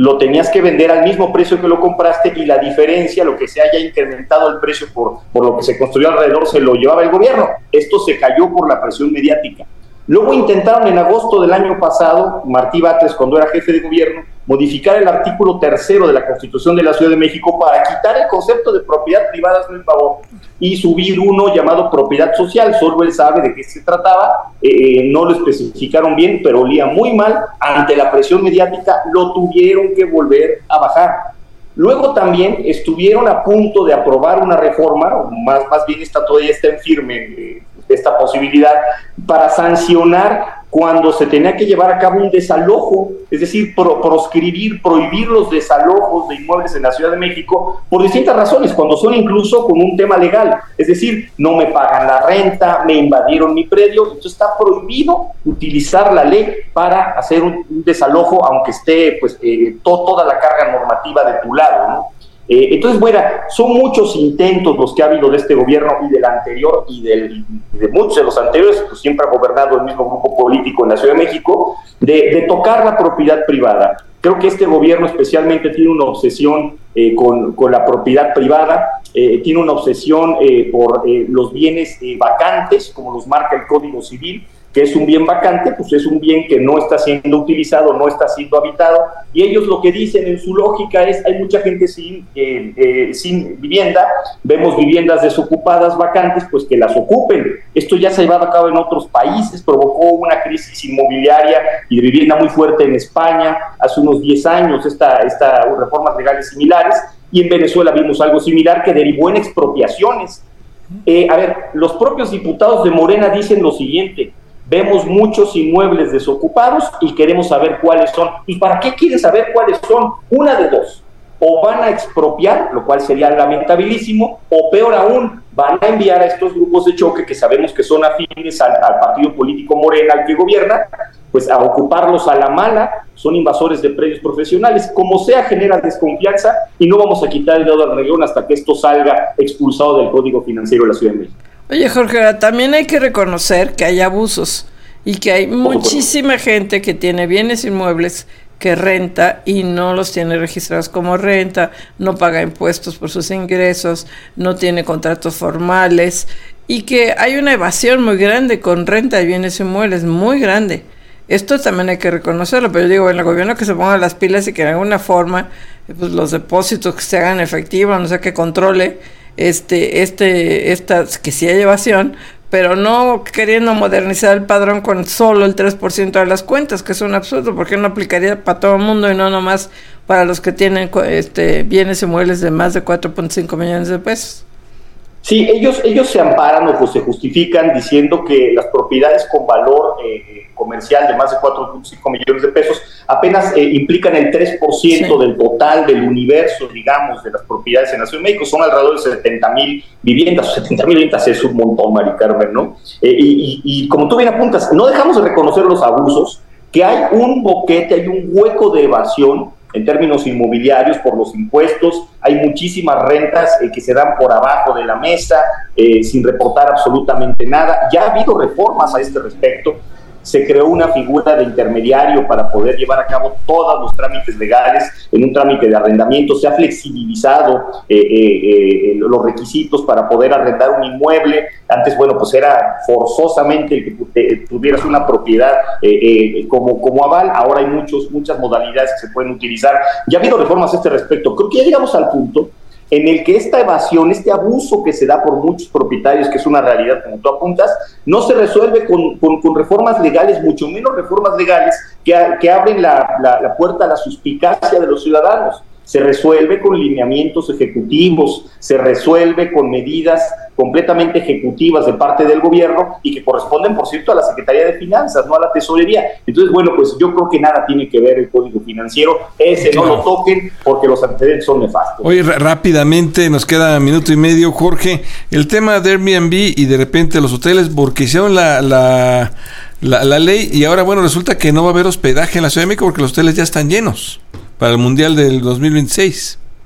lo tenías que vender al mismo precio que lo compraste y la diferencia, lo que se haya incrementado el precio por, por lo que se construyó alrededor, se lo llevaba el gobierno. Esto se cayó por la presión mediática. Luego intentaron en agosto del año pasado, Martí Batres, cuando era jefe de gobierno, modificar el artículo tercero de la Constitución de la Ciudad de México para quitar el concepto de propiedad privada a mi favor y subir uno llamado propiedad social. Solo él sabe de qué se trataba, eh, no lo especificaron bien, pero olía muy mal. Ante la presión mediática lo tuvieron que volver a bajar. Luego también estuvieron a punto de aprobar una reforma, o más, más bien está, todavía está en firme eh, esta posibilidad, para sancionar cuando se tenía que llevar a cabo un desalojo, es decir, pro, proscribir, prohibir los desalojos de inmuebles en la Ciudad de México por distintas razones, cuando son incluso con un tema legal, es decir, no me pagan la renta, me invadieron mi predio, entonces está prohibido utilizar la ley para hacer un, un desalojo, aunque esté pues eh, to, toda la carga normativa de tu lado, ¿no? Eh, entonces, bueno, son muchos intentos los que ha habido de este gobierno y del anterior y, del, y de muchos de los anteriores, pues siempre ha gobernado el mismo grupo político en la Ciudad de México, de, de tocar la propiedad privada. Creo que este gobierno especialmente tiene una obsesión eh, con, con la propiedad privada, eh, tiene una obsesión eh, por eh, los bienes eh, vacantes, como los marca el Código Civil, que es un bien vacante, pues es un bien que no está siendo utilizado, no está siendo habitado, y ellos lo que dicen en su lógica es, hay mucha gente sin, eh, eh, sin vivienda, vemos viviendas desocupadas, vacantes, pues que las ocupen. Esto ya se ha llevado a cabo en otros países, provocó una crisis inmobiliaria y de vivienda muy fuerte en España hace unos diez años, esta, esta reformas legales similares, y en Venezuela vimos algo similar que derivó en expropiaciones. Eh, a ver, los propios diputados de Morena dicen lo siguiente: vemos muchos inmuebles desocupados y queremos saber cuáles son. ¿Y para qué quieren saber cuáles son? Una de dos. O van a expropiar, lo cual sería lamentabilísimo, o peor aún, van a enviar a estos grupos de choque que sabemos que son afines al, al partido político Morena, al que gobierna, pues a ocuparlos a la mala. Son invasores de predios profesionales. Como sea, genera desconfianza y no vamos a quitar el dedo al renglón hasta que esto salga expulsado del Código Financiero de la Ciudad de México. Oye, Jorge, también hay que reconocer que hay abusos y que hay muchísima gente que tiene bienes inmuebles que renta y no los tiene registrados como renta, no paga impuestos por sus ingresos, no tiene contratos formales, y que hay una evasión muy grande con renta de bienes inmuebles, muy grande. Esto también hay que reconocerlo, pero yo digo, bueno, el gobierno que se ponga las pilas y que de alguna forma pues, los depósitos que se hagan efectivos, no sé, que controle este, este, esta, que sí hay evasión, pero no queriendo modernizar el padrón con solo el tres por ciento de las cuentas, que es un absurdo, porque no aplicaría para todo el mundo y no nomás para los que tienen este, bienes inmuebles de más de cuatro punto cinco millones de pesos. Sí, ellos, ellos se amparan o se justifican diciendo que las propiedades con valor eh, comercial de más de cuatro punto cinco millones de pesos apenas eh, implican el tres por ciento sí. del total del universo, digamos, de las propiedades en la Ciudad de México. Son alrededor de setenta mil viviendas, setenta mil viviendas es un montón, Mari Carmen, ¿no? Eh, y, y, y como tú bien apuntas, no dejamos de reconocer los abusos, que hay un boquete, hay un hueco de evasión en términos inmobiliarios por los impuestos. Hay muchísimas rentas eh, que se dan por abajo de la mesa, eh, sin reportar absolutamente nada. Ya ha habido reformas a este respecto. Se creó una figura de intermediario para poder llevar a cabo todos los trámites legales en un trámite de arrendamiento. Se ha flexibilizado eh, eh, eh, los requisitos para poder arrendar un inmueble. Antes, bueno, pues era forzosamente el que tuvieras una propiedad eh, eh, como, como aval. Ahora hay muchos, muchas modalidades que se pueden utilizar. Ya ha habido reformas a este respecto. Creo que ya llegamos al punto en el que esta evasión, este abuso que se da por muchos propietarios, que es una realidad como tú apuntas, no se resuelve con, con, con reformas legales, mucho menos reformas legales que, que abren la, la, la puerta a la suspicacia de los ciudadanos. Se resuelve con lineamientos ejecutivos, se resuelve con medidas completamente ejecutivas de parte del gobierno y que corresponden, por cierto, a la Secretaría de Finanzas, no a la Tesorería. Entonces, bueno, pues yo creo que nada tiene que ver el Código Financiero, ese no lo toquen porque los antecedentes son nefastos. Oye, rápidamente, nos queda minuto y medio, Jorge, el tema de Airbnb y de repente los hoteles, porque hicieron la, la, la, la ley y ahora, bueno, resulta que no va a haber hospedaje en la Ciudad de México porque los hoteles ya están llenos para el Mundial del dos mil veintiséis.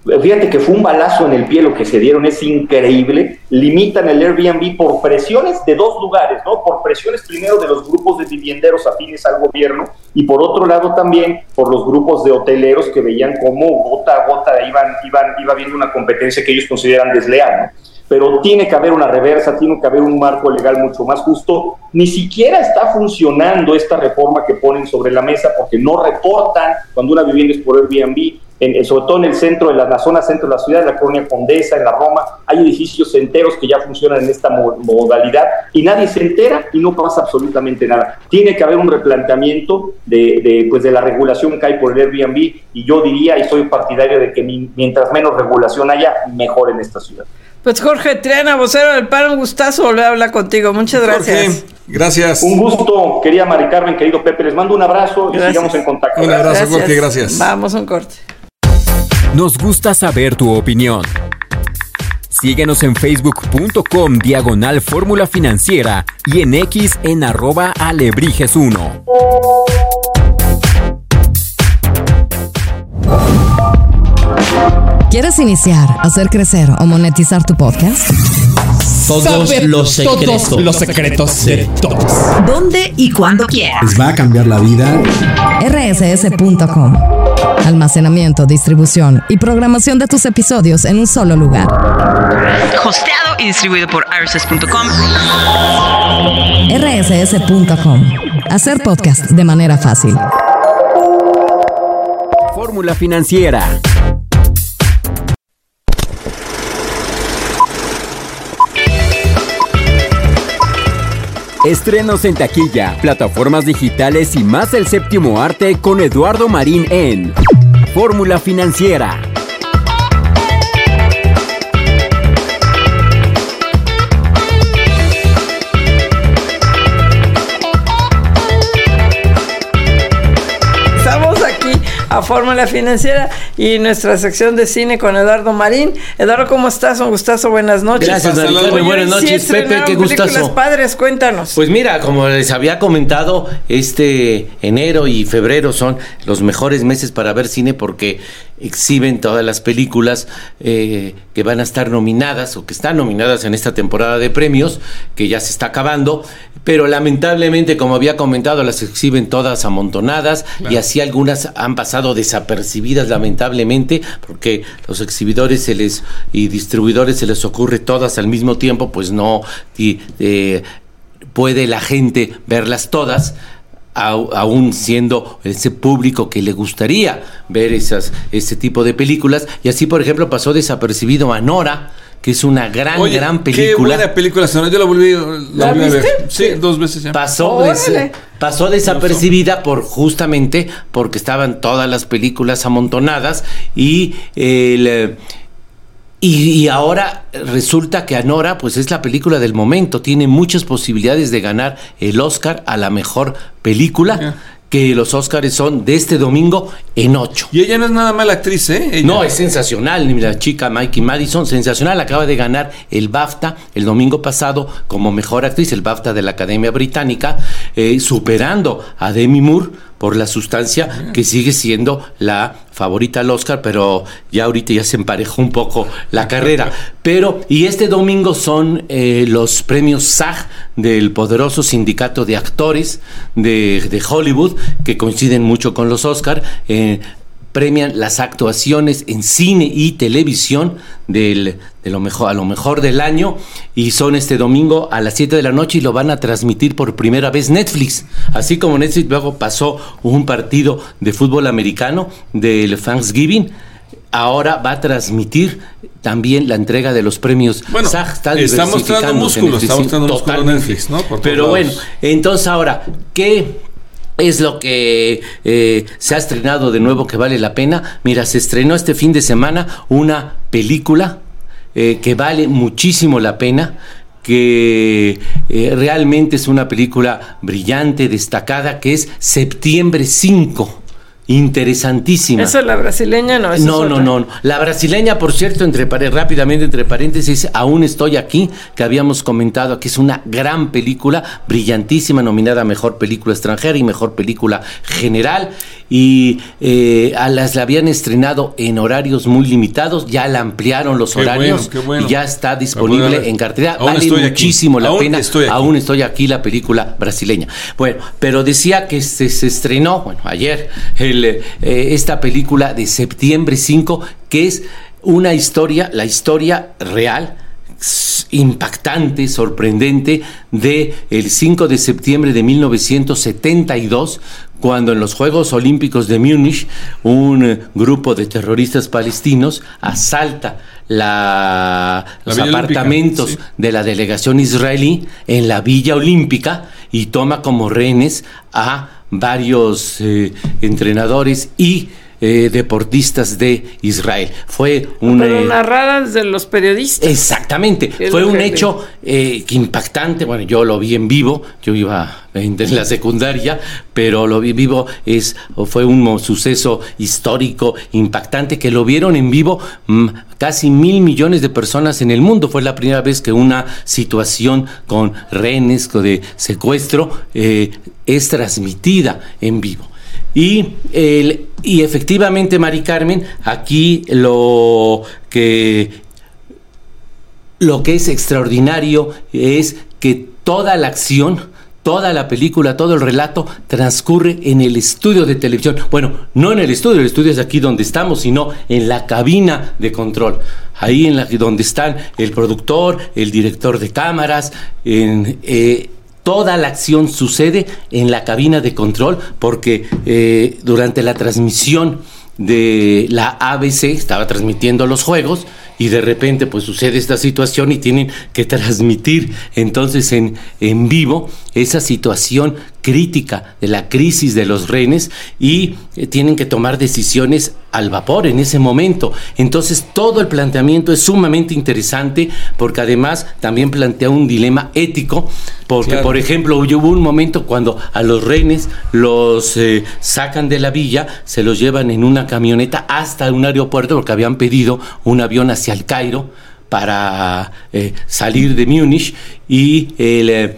Fíjate que fue un balazo en el pie lo que se dieron, es increíble. Limitan el Airbnb por presiones de dos lugares, ¿no? Por presiones primero de los grupos de vivienderos afines al gobierno y por otro lado también por los grupos de hoteleros que veían cómo gota a gota iban, iban, iba habiendo una competencia que ellos consideran desleal, ¿no? Pero tiene que haber una reversa, tiene que haber un marco legal mucho más justo. Ni siquiera está funcionando esta reforma que ponen sobre la mesa porque no reportan cuando una vivienda es por Airbnb. En, sobre todo en el centro, en la, la zona centro de la ciudad, en la colonia Condesa, en la Roma, hay edificios enteros que ya funcionan en esta mo- modalidad y nadie se entera y no pasa absolutamente nada. Tiene que haber un replanteamiento de, de, pues de la regulación que hay por el Airbnb y yo diría, y soy partidario de que mi, mientras menos regulación haya, mejor en esta ciudad. Pues Jorge Triana, vocero del P A N, un gustazo volver a hablar contigo. Muchas gracias. Jorge, gracias. Un gusto, querida Mari Carmen, querido Pepe. Les mando un abrazo gracias. Y sigamos en contacto. Un abrazo, gracias. Jorge, gracias. Vamos a un corte. Nos gusta saber tu opinión. Síguenos en facebook.com diagonal fórmula financiera y en X en arroba alebrijes uno. ¿Quieres iniciar, hacer crecer o monetizar tu podcast? Todos Saber los secretos. Todos los secretos de todos. ¿Dónde y cuándo quieras? Les va a cambiar la vida. erre ese ese punto com. Almacenamiento, distribución y programación de tus episodios en un solo lugar. Hosteado y distribuido por r s s punto com. erre ese ese punto com. Hacer podcast de manera fácil. Fórmula Financiera. Estrenos en taquilla, plataformas digitales y más del séptimo arte con Eduardo Marín en Fórmula Financiera. Estamos aquí a Fórmula Financiera y nuestra sección de cine con Eduardo Marín. Eduardo, ¿cómo estás? Un gustazo, buenas noches. Gracias, Maricarmen, buenas noches, sí, Pepe, qué películas gustazo. Padres, cuéntanos. Pues mira, como les había comentado, este enero y febrero son los mejores meses para ver cine porque exhiben todas las películas eh, que van a estar nominadas o que están nominadas en esta temporada de premios, que ya se está acabando, pero lamentablemente, como había comentado, las exhiben todas amontonadas, claro. Y así algunas han pasado desapercibidas lamentablemente, porque los exhibidores se les y distribuidores se les ocurre todas al mismo tiempo, pues no y, eh, puede la gente verlas todas, aún siendo ese público que le gustaría ver esas ese tipo de películas. Y así, por ejemplo, pasó desapercibido Anora, que es una gran, Oye, gran película. Qué buena película, yo la volví, la ¿La volví a ver. Sí, sí, dos veces ya. Pasó, des, pasó desapercibida por justamente porque estaban todas las películas amontonadas y el... Y, y ahora resulta que Anora pues es la película del momento, tiene muchas posibilidades de ganar el Oscar a la mejor película, yeah. Que los Oscars son de este domingo en ocho. Y ella no es nada mala actriz, ¿eh? Ella... No, es sensacional, la chica Mikey Madison, sensacional, acaba de ganar el BAFTA el domingo pasado como mejor actriz, el BAFTA de la Academia Británica, eh, superando a Demi Moore por La Sustancia, yeah. Que sigue siendo la favorita al Oscar, pero ya ahorita ya se emparejó un poco la carrera. Pero, y este domingo son eh, los premios SAG del poderoso sindicato de actores de, de Hollywood, que coinciden mucho con los Oscar, eh, premian las actuaciones en cine y televisión del, de lo mejor, a lo mejor del año, y son este domingo a las siete de la noche y lo van a transmitir por primera vez Netflix, así como Netflix luego pasó un partido de fútbol americano del Thanksgiving, ahora va a transmitir también la entrega de los premios bueno, SAG. Está, está mostrando músculos, está mostrando músculos Netflix, ¿no? Por Pero bueno, entonces ahora, ¿qué es lo que eh, se ha estrenado de nuevo que vale la pena? Mira, se estrenó este fin de semana una película eh, que vale muchísimo la pena, que eh, realmente es una película brillante, destacada, que es Septiembre cinco. Interesantísima. ¿Esa es la brasileña? No, no, no, no. La brasileña, por cierto, entre rápidamente, entre paréntesis, Aún estoy aquí, que habíamos comentado que es una gran película, brillantísima, nominada a Mejor Película Extranjera y Mejor Película General. y eh, a las la habían estrenado en horarios muy limitados, ya la ampliaron los qué horarios bueno, bueno. y ya está disponible en cartelera. Aún vale muchísimo aquí. la Aún pena. Estoy Aún estoy aquí, la película brasileña. Bueno, pero decía que se, se estrenó, bueno, ayer, el, eh, esta película de septiembre cinco, que es una historia, la historia real, impactante, sorprendente, de el cinco de septiembre de mil novecientos setenta y dos, cuando en los Juegos Olímpicos de Múnich un grupo de terroristas palestinos asalta la, la los apartamentos olímpica, sí. de la delegación israelí en la Villa Olímpica y toma como rehenes a varios eh, entrenadores y Eh, deportistas de Israel. Fue un Pero narrada desde los periodistas. Exactamente. Fue un hecho eh, impactante. Bueno, yo lo vi en vivo. Yo iba en la secundaria, pero lo vi en vivo. Es fue un suceso histórico impactante que lo vieron en vivo mmm, casi mil millones de personas en el mundo. Fue la primera vez que una situación con rehenes de secuestro eh, es transmitida en vivo. Y, el, y efectivamente, Mari Carmen, aquí lo que, lo que es extraordinario es que toda la acción, toda la película, todo el relato transcurre en el estudio de televisión. Bueno, no en el estudio, el estudio es aquí donde estamos, sino en la cabina de control. Ahí en la donde están el productor, el director de cámaras, en... Eh, Toda la acción sucede en la cabina de control porque eh, durante la transmisión de la A B C estaba transmitiendo los juegos y de repente pues sucede esta situación y tienen que transmitir entonces en, en vivo esa situación crítica de la crisis de los rehenes y eh, tienen que tomar decisiones al vapor en ese momento. Entonces todo el planteamiento es sumamente interesante porque además también plantea un dilema ético porque claro. Por ejemplo hubo un momento cuando a los rehenes los eh, sacan de la villa, se los llevan en una camioneta hasta un aeropuerto porque habían pedido un avión hacia el Cairo para eh, salir de Múnich y el eh,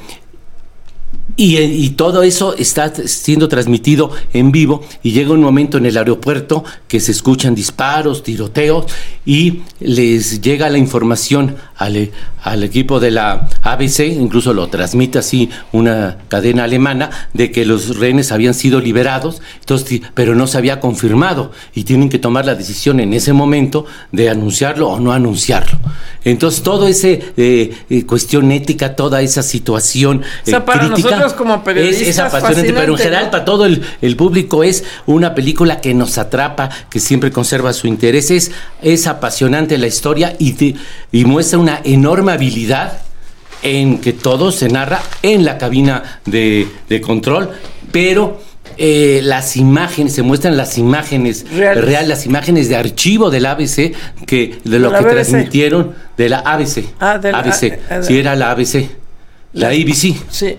Y, y todo eso está siendo transmitido en vivo y llega un momento en el aeropuerto que se escuchan disparos, tiroteos y les llega la información al, al equipo de la A B C, incluso lo transmite así una cadena alemana, de que los rehenes habían sido liberados, entonces, pero no se había confirmado y tienen que tomar la decisión en ese momento de anunciarlo o no anunciarlo. Entonces todo ese eh, eh, cuestión ética, toda esa situación eh, o sea, para crítica, nosotros como periodistas es, es apasionante, pero en general, ¿no? Para todo el, el público es una película que nos atrapa, que siempre conserva su interés. Es, es apasionante la historia y, te, y muestra una enorme habilidad en que todo se narra en la cabina de, de control, pero eh, las imágenes, se muestran las imágenes reales, real, las imágenes de archivo del A B C, que, de lo de que B B C. Transmitieron de la A B C. Ah, de la A B C. A, a, sí, era la A B C. La A B C. Sí.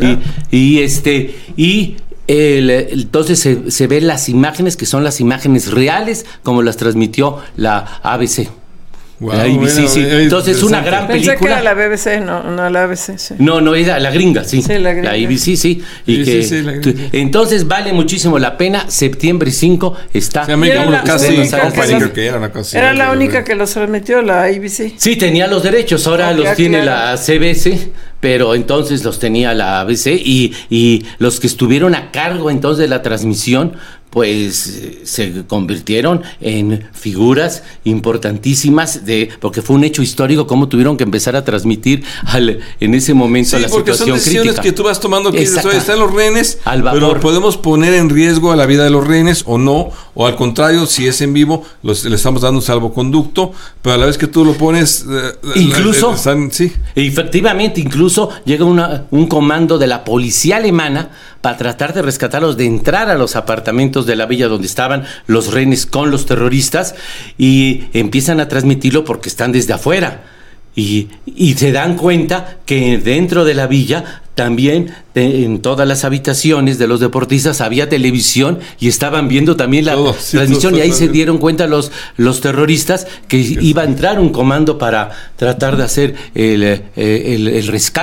Y, y este y el, entonces se, se ven las imágenes que son las imágenes reales como las transmitió la A B C. Wow, la A B C, bueno, sí. Entonces es una gran película. Pensé que era la B B C, no, no la A B C, sí. No, no, era la gringa, sí. Sí, la gringa. La A B C, sí. Y sí, que, sí, sí, la gringa. Entonces vale muchísimo la pena. Septiembre cinco está. Sí, era la, casi company, que era, una cosa era la única que los transmitió la A B C. Sí, tenía los derechos, ahora okay, los tiene claro. La C B S, pero entonces los tenía la A B C y, y los que estuvieron a cargo entonces de la transmisión pues se convirtieron en figuras importantísimas de porque fue un hecho histórico cómo tuvieron que empezar a transmitir al, en ese momento sí, la situación crítica. Sí, porque son decisiones crítica. Que tú vas tomando que dices, están los rehenes, al vapor. Pero podemos poner en riesgo a la vida de los rehenes o no, o al contrario, si es en vivo, los, le estamos dando un salvoconducto, pero a la vez que tú lo pones... Eh, incluso, eh, están, sí. efectivamente, incluso llega una, un comando de la policía alemana para tratar de rescatarlos, de entrar a los apartamentos de la villa donde estaban los rehenes con los terroristas y empiezan a transmitirlo porque están desde afuera y, y se dan cuenta que dentro de la villa también de, en todas las habitaciones de los deportistas había televisión y estaban viendo también la todo, sí, transmisión todo, y ahí todo, se dieron cuenta los, los terroristas que sí, iba a entrar un comando para tratar de hacer el, el, el rescate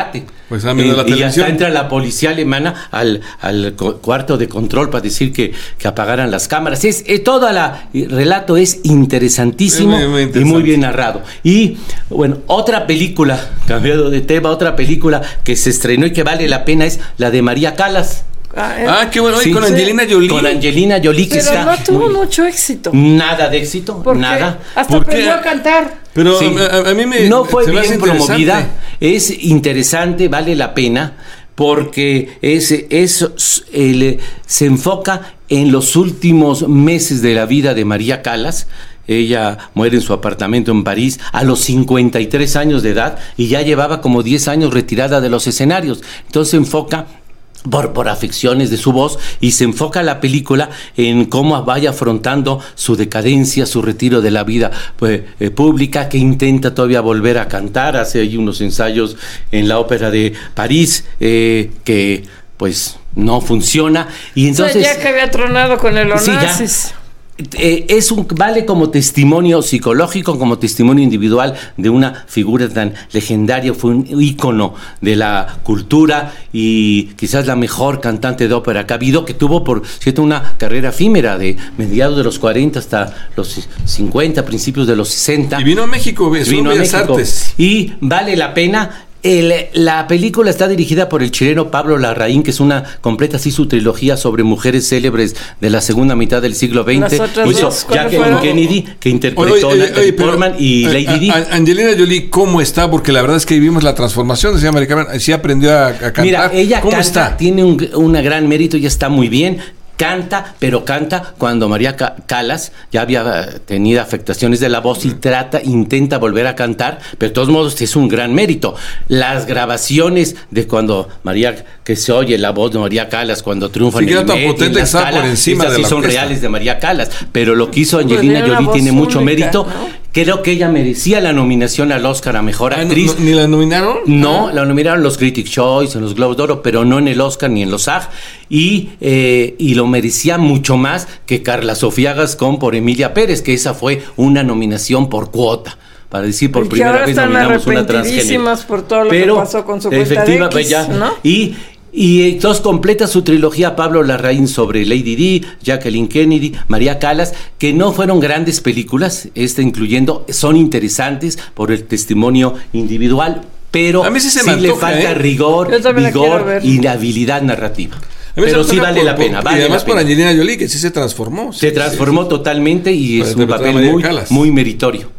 Pues ah, mira, eh, la y ya televisión. entra la policía alemana al, al co- cuarto de control para decir que, que apagaran las cámaras. Es, eh, todo el relato es interesantísimo Muy, muy y interesante. muy bien narrado. Y bueno, otra película, cambiando de tema, otra película que se estrenó y que vale la pena es la de María Callas. Ah, qué bueno, y Sí, con sí. Angelina Jolie. Con Angelina Jolie, que Pero está no tuvo muy- mucho éxito. nada de éxito, ¿Por qué? nada. Hasta ¿Por qué? aprendió a cantar. Pero Sí. a, a mí me no fue se me hace bien promovida, interesante. es interesante, vale la pena, porque es, es, el- se enfoca en los últimos meses de la vida de María Callas. Ella muere en su apartamento en París a los cincuenta y tres años de edad y ya llevaba como diez años retirada de los escenarios. Entonces se enfoca Por, por afecciones de su voz y se enfoca la película en cómo vaya afrontando su decadencia, su retiro de la vida pues, eh, pública, que intenta todavía volver a cantar, hace ahí unos ensayos en la Ópera de París eh, que pues no funciona y entonces... O sea, ya que había tronado con el Sí, ya. Onassis. Eh, es un vale como testimonio psicológico, como testimonio individual de una figura tan legendaria, fue un ícono de la cultura y quizás la mejor cantante de ópera que ha habido, que tuvo por cierto una carrera efímera de mediados de los cuarenta hasta los cincuenta, principios de los sesenta. Y vino a México, Vino a Bellas México. Artes. Y vale la pena. El, la película está dirigida por el chileno Pablo Larraín, que es una completa así su trilogía sobre mujeres célebres de la segunda mitad del siglo veinte. Las otras Hizo dos, ¿cuáles Jacqueline fueron? Kennedy, que interpretó Oye, oye, Natalie oye, pero, Portman y eh, Lady Di. a- a- Angelina Jolie, ¿cómo está? Porque la verdad es que vimos la transformación, decía María Carmen, sí aprendió a, a cantar. Mira, ella ¿Cómo canta, está? tiene un, un gran mérito, ella está muy bien. Canta, pero canta cuando María Ca- Callas ya había eh, tenido afectaciones de la voz y trata, intenta volver a cantar, pero de todos modos es un gran mérito. Las grabaciones de cuando María, que se oye la voz de María Callas cuando triunfa Sí, en que el era tan Met, potente en la que estaba Scala, por encima esas de sí la son orquesta. reales de María Callas, pero lo que hizo Pues Angelina tiene una Jolie voz tiene mucho única, mérito. ¿no? Creo que ella merecía la nominación al Oscar a Mejor Ah, no, Actriz. no, ¿Ni la nominaron? No, la nominaron los Critics' Choice, en los Globos de Oro, pero no en el Oscar ni en los S A G. Y, eh, y lo merecía mucho más que Carla Sofía Gascón por Emilia Pérez, que esa fue una nominación por cuota. Para decir por Y que primera ahora vez están nominamos una transgénero. arrepentidísimas por todo lo Pero, que pasó con su cuenta de efectiva, X, pues ya. ¿no? Y, y entonces completa su trilogía Pablo Larraín sobre Lady Di, Jacqueline Kennedy, María Callas, que no fueron grandes películas, esta incluyendo, son interesantes por el testimonio individual, pero A mí sí se me le antoja, falta ¿eh? rigor, Yo también la quiero vigor ver. y la habilidad narrativa. A mí se Pero me sí antoja vale por- la pena, por- vale y además la por pena. Angelina Jolie, que sí se transformó. Se sí, transformó sí. totalmente y Para es un interpretar a papel María muy, Callas. muy meritorio.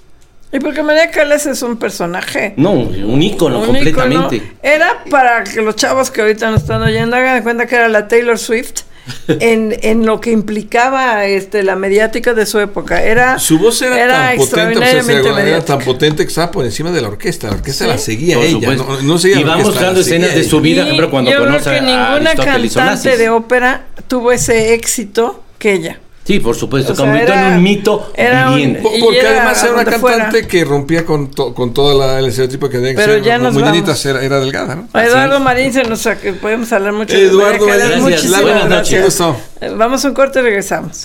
Y porque María Callas es un personaje. No, un ícono un completamente. ícono. Era para que los chavos que ahorita nos están oyendo hagan de cuenta que era la Taylor Swift en, en lo que implicaba este la mediática de su época. Era Su voz era, tan potente, o sea, se- extraordinariamente era mediática. tan potente que estaba por encima de la orquesta. La orquesta Sí. la seguía Por ella, supuesto. no, no seguía Y la va orquesta, mostrando la seguía escenas de ella. su vida, Y por ejemplo, cuando yo conoce creo que a ninguna Aristóteles cantante Onassis. de ópera tuvo ese éxito que ella. Sí, por supuesto, O sea, convirtió era- en un mito era un- viviente. Po- Y Porque era además era una donde cantante fuera. que rompía con, to- con todo la- el estereotipo que tenía que Pero ser. ya nos muy vamos. llenita, era, era delgada, ¿no? A Eduardo es. Marín se nos saque, podemos hablar mucho Eduardo de María Callas. Marín, Muchísimas buenas noches. gracias. Gusto. Eh, Vamos a un corte y regresamos.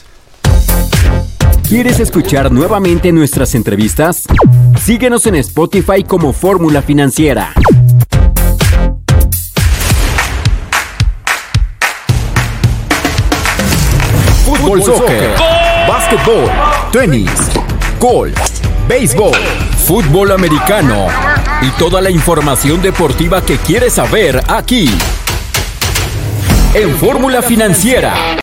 ¿Quieres escuchar nuevamente nuestras entrevistas? Síguenos en Spotify como Fórmula Financiera. Fútbol, soccer, básquetbol, tenis, golf, béisbol, fútbol americano y toda la información deportiva que quieres saber aquí en Fórmula Financiera.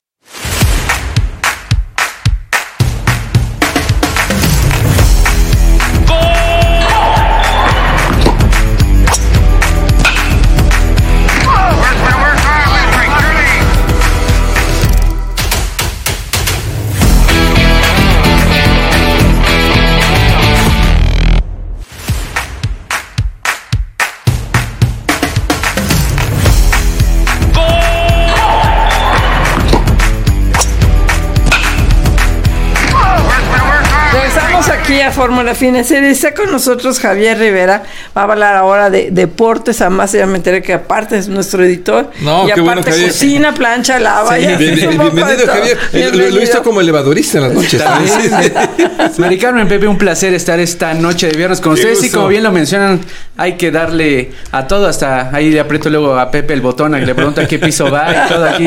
día Fórmula Financiera. Y está con nosotros Javier Rivera. Va a hablar ahora de deportes. Además, ya me enteré que aparte es nuestro editor. No, y qué aparte bueno, cocina, plancha, lava. Sí, ya bien, bien, bienvenido, Javier. Bienvenido. Lo, lo he visto como elevadorista en las noches. Sí, sí. Mari Carmen, Pepe, un placer estar esta noche de viernes con ustedes. Y como bien lo mencionan, hay que darle a todo. Hasta ahí le aprieto luego a Pepe el botón, a que le pregunta a qué piso va y todo aquí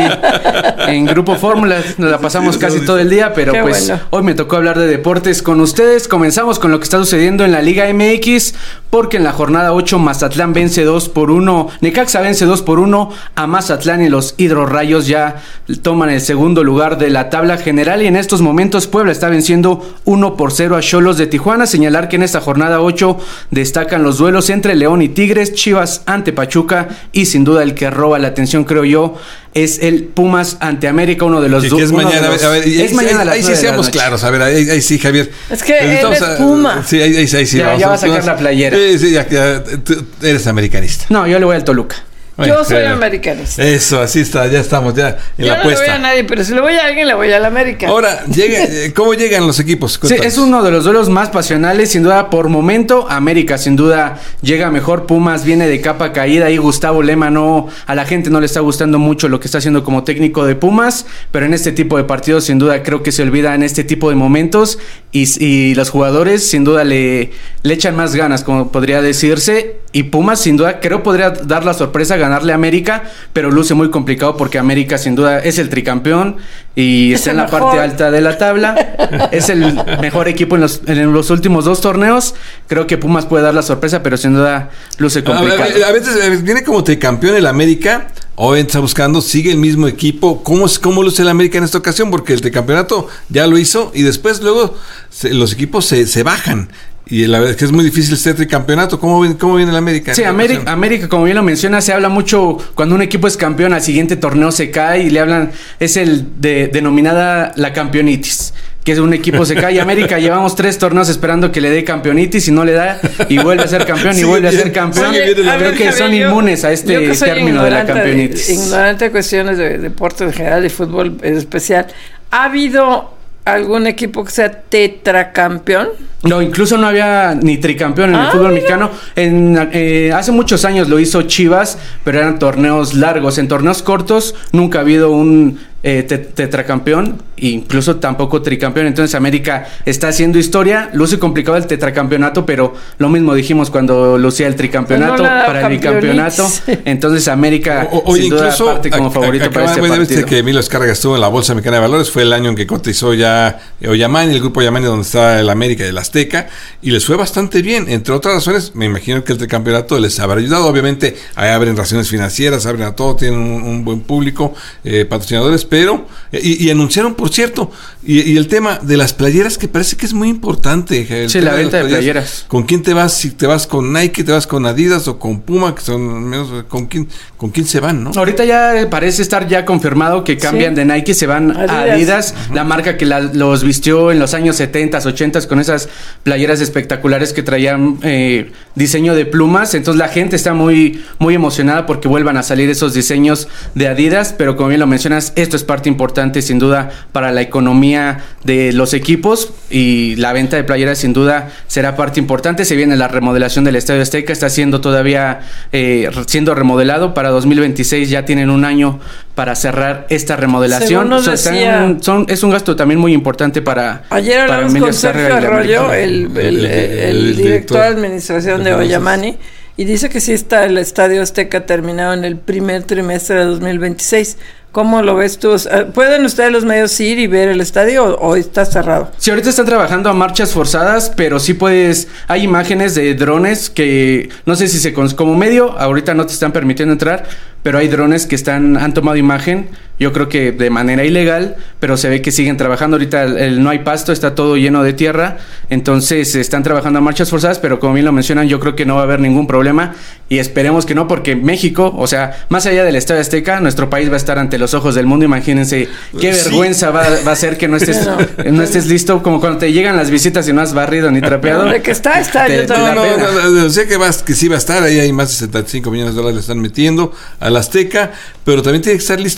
en Grupo Fórmula. Nos la pasamos casi todo el día, pero qué pues bueno. Hoy me tocó hablar de deportes con ustedes. Comenzamos con lo que está sucediendo en la Liga M X, porque en la jornada ocho Mazatlán vence dos por uno, Necaxa vence dos por uno a Mazatlán y los Hidrorrayos ya toman el segundo lugar de la tabla general, y en estos momentos Puebla está venciendo uno por cero a Xolos de Tijuana. Señalar que en esta jornada ocho destacan los duelos entre León y Tigres, Chivas ante Pachuca, y sin duda el que roba la atención, creo yo, es el Pumas ante América, uno de los dos. Es mañana, los, a ver, es ahí, mañana ahí, a las ahí sí seamos claros, a ver, ahí, ahí sí, Javier. Es que él es a, Puma. Sí, ahí, ahí, ahí sí. Ya, ya va a sacar la playera. Sí, sí, ya, ya, tú eres americanista. No, yo le voy al Toluca. Bueno, yo soy americanista. Eso, así está, ya estamos ya en yo la apuesta. Yo no le voy a nadie, pero si le voy a alguien, le voy a la América. Ahora, llega, ¿cómo llegan los equipos? Sí, es uno de los duelos más pasionales, sin duda, por momento. América, sin duda, llega mejor. Pumas viene de capa caída y Gustavo Lema no, a la gente no le está gustando mucho lo que está haciendo como técnico de Pumas, pero en este tipo de partidos, sin duda, creo que se olvida en este tipo de momentos y, y los jugadores, sin duda, le, le echan más ganas, como podría decirse, y Pumas, sin duda, creo podría dar la sorpresa, ganarle a América, pero luce muy complicado porque América sin duda es el tricampeón y es está en la mejor. parte alta de la tabla, es el mejor equipo en los, en los últimos dos torneos. Creo que Pumas puede dar la sorpresa, pero sin duda luce complicado. A, a, a veces viene como tricampeón el América, hoy está buscando, sigue el mismo equipo. ¿Cómo, cómo luce el América en esta ocasión? Porque el tricampeonato ya lo hizo y después luego se, los equipos se, se bajan. Y la verdad es que es muy difícil este tricampeonato. ¿Cómo, cómo viene el América? Sí, América, América, como bien lo menciona, se habla mucho cuando un equipo es campeón, al siguiente torneo se cae y le hablan, es el de, denominada la campeonitis, que es un equipo se cae. América llevamos tres torneos esperando que le dé campeonitis y no le da, y vuelve a ser campeón y sí, vuelve bien, a ser campeón. Oye, Creo ver, que Javier, son yo, inmunes a este término de la campeonitis. De, ignorante de cuestiones de deporte en general y fútbol en especial. ¿Ha habido algún equipo que sea tetracampeón? No, incluso no había ni tricampeón en ah, el fútbol mira. mexicano. En, eh, hace muchos años lo hizo Chivas, pero eran torneos largos. En torneos cortos nunca ha habido un eh, tetracampeón, incluso tampoco tricampeón. Entonces América está haciendo historia. Luce complicado el tetracampeonato, pero lo mismo dijimos cuando lucía el tricampeonato no para el bicampeonato. Entonces América o, o, sin duda parte como favorito a, a, para este partido. Que Emilio Escarga estuvo en la Bolsa Mexicana de Valores. Fue el año en que cotizó ya Oyamani, el grupo Oyamani, donde está el América y el Azteca, y les fue bastante bien. Entre otras razones, me imagino que el tricampeonato les habrá ayudado. Obviamente, ahí abren razones financieras, abren a todo, tienen un, un buen público, eh, patrocinadores, pero, eh, y, y anunciaron, por cierto, y, y el tema de las playeras, que parece que es muy importante. El sí, la venta de, de playeras. playeras. ¿Con quién te vas? Si te vas con Nike, te vas con Adidas o con Puma, que son menos, ¿con quién, con quién se van, no? Ahorita ya parece estar ya confirmado que cambian sí. de Nike, se van Adidas. a Adidas, uh-huh. la marca que la, los vistió en los años setenta, ochenta con esas playeras espectaculares que traían eh, diseño de plumas. Entonces la gente está muy, muy emocionada porque vuelvan a salir esos diseños de Adidas, pero como bien lo mencionas, esto es parte importante sin duda para la economía de los equipos, y la venta de playeras sin duda será parte importante. Se viene la remodelación del Estadio Azteca, está siendo todavía eh, siendo remodelado para dos mil veintiséis, ya tienen un año para cerrar esta remodelación. O sea, decía, están, son, es un gasto también muy importante para ayer hablamos con Sergio Arroyo, el, el, el, el, el director de administración de Oyamani, y dice que sí está el Estadio Azteca terminado en el primer trimestre de dos mil veintiséis. ¿Cómo lo ves tú? ¿Pueden ustedes los medios ir y ver el estadio o, o está cerrado? Sí, ahorita están trabajando a marchas forzadas, pero sí puedes, hay imágenes de drones que no sé si se como medio, ahorita no te están permitiendo entrar, pero hay drones que están han tomado imagen, yo creo que de manera ilegal, pero se ve que siguen trabajando. Ahorita el, el, no hay pasto, está todo lleno de tierra, entonces están trabajando a marchas forzadas, pero como bien lo mencionan, yo creo que no va a haber ningún problema y esperemos que no, porque México, o sea, más allá del Estadio Azteca, nuestro país va a estar ante los ojos del mundo. Imagínense qué sí. vergüenza va, va a ser que no estés no. no estés listo, como cuando te llegan las visitas y no has barrido ni trapeado. No, de que está, está. Te, yo no, no, no, no, sé que, vas, que sí va a estar, ahí hay más de setenta y cinco millones de dólares le están metiendo al Azteca, pero también tiene que estar listo el aeropuerto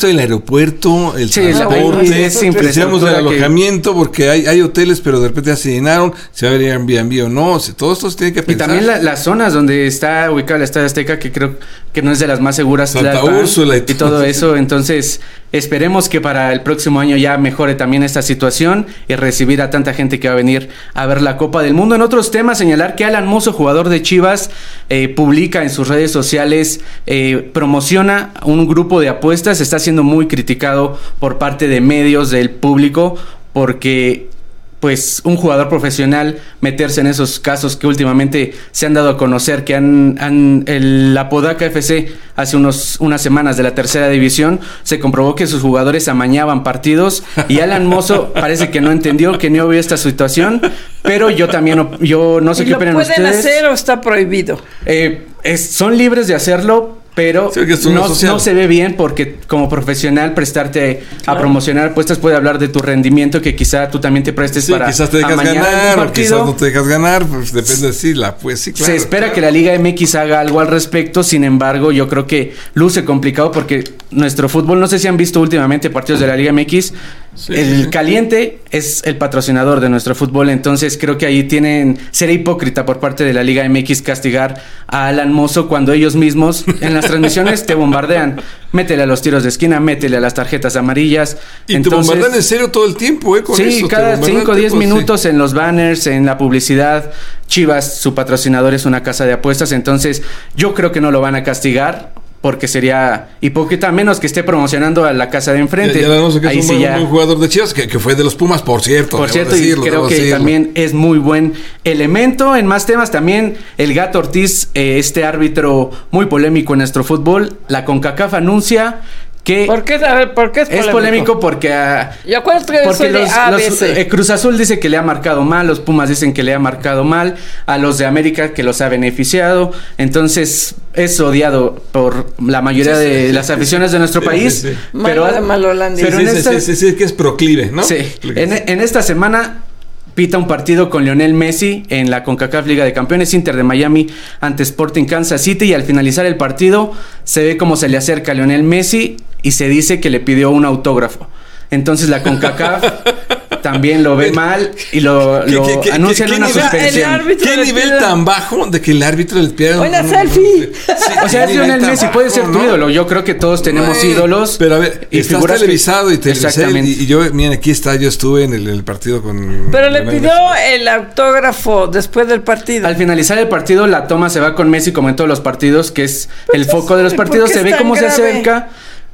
aeropuerto, el sí, transporte, es decíamos el alojamiento, que... porque hay, hay hoteles, pero de repente ya se llenaron, se va a ver Airbnb o no, o sea, todo esto se tiene que pensar. Y también la, las zonas donde está ubicada el Estadio Azteca, que creo que no es de las más seguras, Santa Úrsula y, y todo eso, entonces esperemos que para el próximo año ya mejore también esta situación y recibir a tanta gente que va a venir a ver la Copa del Mundo. En otros temas, señalar que Alan Mozo, jugador de Chivas, eh, publica en sus redes sociales, eh, promociona un grupo de apuestas, está siendo muy criticado por parte de medios, del público, porque pues un jugador profesional meterse en esos casos que últimamente se han dado a conocer, que han, han el Apodaca F C hace unos unas semanas de la tercera división, se comprobó que sus jugadores amañaban partidos y Alan Mozo parece que no entendió, que no vio esta situación, pero yo también, yo no sé qué opinan ustedes. ¿Lo pueden hacer o está prohibido? Eh, es, son libres de hacerlo, pero sí, no, no se ve bien porque como profesional prestarte claro. a promocionar apuestas puede hablar de tu rendimiento, que quizá tú también te prestes sí, para quizás te dejas ganar o quizás no te dejas ganar, pues depende de si la pues sí, claro. Se espera claro. que la Liga M X haga algo al respecto, sin embargo, yo creo que luce complicado porque nuestro fútbol, no sé si han visto últimamente partidos de la Liga M X, sí, el sí. caliente es el patrocinador de nuestro fútbol, entonces creo que ahí tienen, será hipócrita por parte de la Liga M X castigar a Alan Mozo cuando ellos mismos en las transmisiones te bombardean. Métele a los tiros de esquina, métele a las tarjetas amarillas. Y entonces, te bombardean en serio todo el tiempo, ¿eh? Con sí, eso, cada cinco o diez minutos sí. en los banners, en la publicidad. Chivas, su patrocinador es una casa de apuestas, entonces yo creo que no lo van a castigar, porque sería hipócrita, a menos que esté promocionando a la casa de enfrente. Ya, ya no sé que Ahí es un, sí buen, ya... un buen jugador de Chivas, que, que fue de los Pumas, por cierto. Por cierto, decirlo, y creo que decirlo. También es muy buen elemento. En más temas también, el Gato Ortiz, eh, este árbitro muy polémico en nuestro fútbol, la CONCACAF anuncia que ¿Por qué, a ver, ¿por qué es polémico? Es polémico porque, uh, ¿Y cuál es porque los, A, los, eh, Cruz Azul dice que le ha marcado mal, los Pumas dicen que le ha marcado mal, a los de América que los ha beneficiado, entonces es odiado por la mayoría sí, sí, de sí, las aficiones sí, de nuestro sí, país, sí, sí. pero, Malo de malo pero sí, en sí, esta, sí, sí, sí, que es proclive, ¿no? Sí, en, en esta semana pita un partido con Lionel Messi en la CONCACAF Liga de Campeones, Inter de Miami ante Sporting Kansas City, y al finalizar el partido se ve cómo se le acerca a Lionel Messi y se dice que le pidió un autógrafo. Entonces la CONCACAF también lo ve mal y lo, lo ¿Qué, qué, anuncian qué, qué una nivel, suspensión. ¿Qué nivel pide... tan bajo de que el árbitro le pida una un, selfie? Sí, o sea, es Lionel Messi, bajo, puede ser tu ¿no? ídolo. Yo creo que todos tenemos Wey, ídolos. Pero a ver, y estás televisado que... y televisado. Y, y yo, miren, aquí está, yo estuve en el, el partido con... Pero le pidió el autógrafo después del partido. Al finalizar el partido, la toma se va con Messi, como en todos los partidos, que es el pues, foco de los partidos. Se ve cómo grave? se acerca.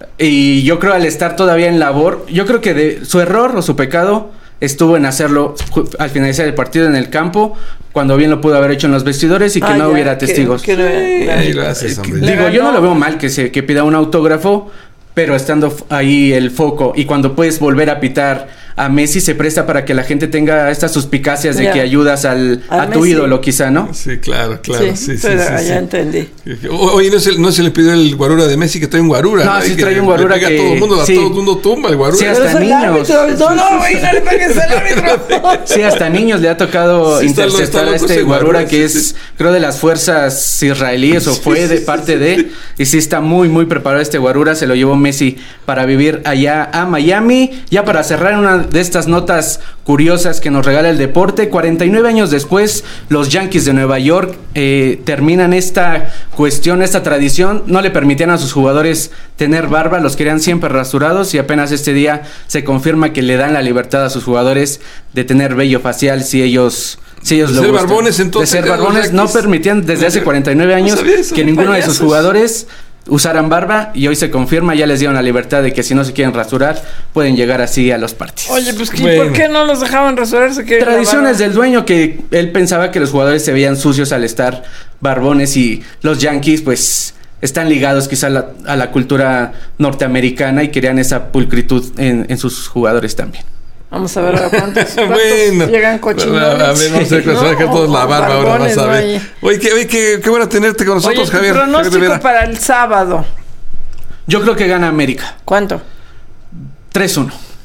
Y yo creo al estar todavía en labor, yo creo que de su error o su pecado estuvo en hacerlo al finalizar el partido en el campo, cuando bien lo pudo haber hecho en los vestidores y que ah, no ya, hubiera testigos. Que, que no, sí, gracias, hombre. Digo, yo no lo veo mal que se que pida un autógrafo, pero estando ahí el foco y cuando puedes volver a pitar a Messi, se presta para que la gente tenga estas suspicacias de yeah. que ayudas al, a, a tu Messi. ídolo, quizá, ¿no? Sí, claro, claro. Sí, sí, sí, pero sí, ya sí. entendí. Oye, ¿no se, no se le pidió el guarura de Messi que trae un guarura? No, ¿no? sí que trae un guarura que... A todo el mundo, sí. a todo el mundo tumba el guarura. Sí, hasta niños. No, no, güey, no le pegues al árbitro. Sí, hasta niños le ha tocado sí, interceptar a este guarura, guarura que sí, es, sí. creo, de las fuerzas israelíes o fue de parte de... Y sí está muy, muy preparado este guarura. Se lo llevó Messi para vivir allá a Miami. Ya para cerrar una de estas notas curiosas que nos regala el deporte, cuarenta y nueve años después, los Yankees de Nueva York eh, terminan esta cuestión, esta tradición. No le permitían a sus jugadores tener barba, los querían siempre rasurados, y apenas este día se confirma que le dan la libertad a sus jugadores de tener vello facial si ellos... Si ellos de lo ser gustan. barbones, entonces. De ser barbones, no permitían desde hace cuarenta y nueve años no eso, que ninguno payasos. de sus jugadores usaran barba, y hoy se confirma, ya les dieron la libertad de que si no se quieren rasurar, pueden llegar así a los partidos. Oye, pues ¿y bueno. por qué no los dejaban rasurarse? Tradiciones del dueño, que él pensaba que los jugadores se veían sucios al estar barbones, y los Yankees pues están ligados quizá a la, a la cultura norteamericana y querían esa pulcritud en, en sus jugadores también. Vamos a ver a cuántos, cuántos bueno, llegan cochinones. A ver, vamos a ver, no, a todos la barba ahora, vamos a ver. No, oye, qué, oye qué, qué bueno tenerte con nosotros, oye, Javier. Pronóstico para el sábado. Yo creo que gana América. ¿Cuánto? tres uno.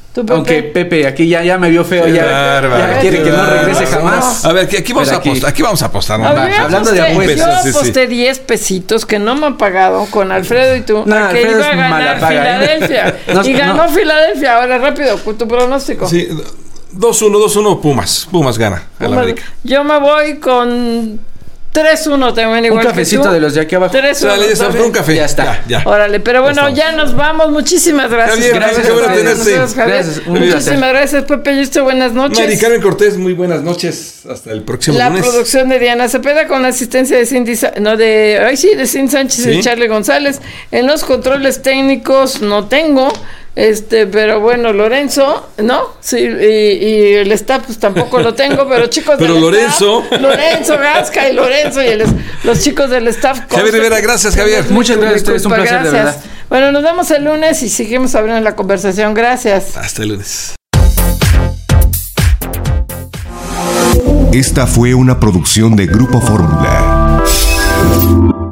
¿Tú, Pepe? Aunque Pepe aquí ya, ya me vio feo, ya, bárbaro, ya quiere que no bárbaro. regrese jamás. A ver, que aquí vamos Pero a apostar, aquí vamos a apostar. ¿no? A ver, Hablando de aposté- apuestas, yo aposté diez pesitos que no me han pagado con Alfredo y tú, No, a que Alfredo iba a es mala ganar paga, ¿eh? Filadelfia. No, y ganó no. Filadelfia. Ahora rápido, tu pronóstico. Sí, dos uno, dos uno Pumas. Pumas gana a la América. Yo me voy con tres uno también, igual Un cafecito que tú. de los de aquí abajo. tres uno. Dale, ya estamos con un café. Ya está. Ya, ya. Órale, pero bueno, ya, nos vamos. Muchísimas gracias. Javier, Gracias, qué bueno Javier. tenerte. Gracias, Javier. Gracias, un Muchísimas placer. gracias, Pepe Yuste. Buenas noches. Mari Carmen Cortés, muy buenas noches. Hasta el próximo La lunes. producción de Diana Cepeda con la asistencia de Cindy, Sa- no de, ay sí, de Cindy Sánchez Sí. y Charlie González. En los controles técnicos no tengo, este, pero bueno, Lorenzo, ¿no? Sí, y, y el staff pues tampoco lo tengo, pero chicos Pero del Lorenzo. staff, Lorenzo Gasca y Lorenzo y el- los chicos del staff. Javier Rivera, gracias, Javier. Muchas gracias a ustedes, un Disculpa, placer, de gracias. verdad. Bueno, nos vemos el lunes y seguimos abriendo la conversación. Gracias. Hasta el lunes. Esta fue una producción de Grupo Fórmula.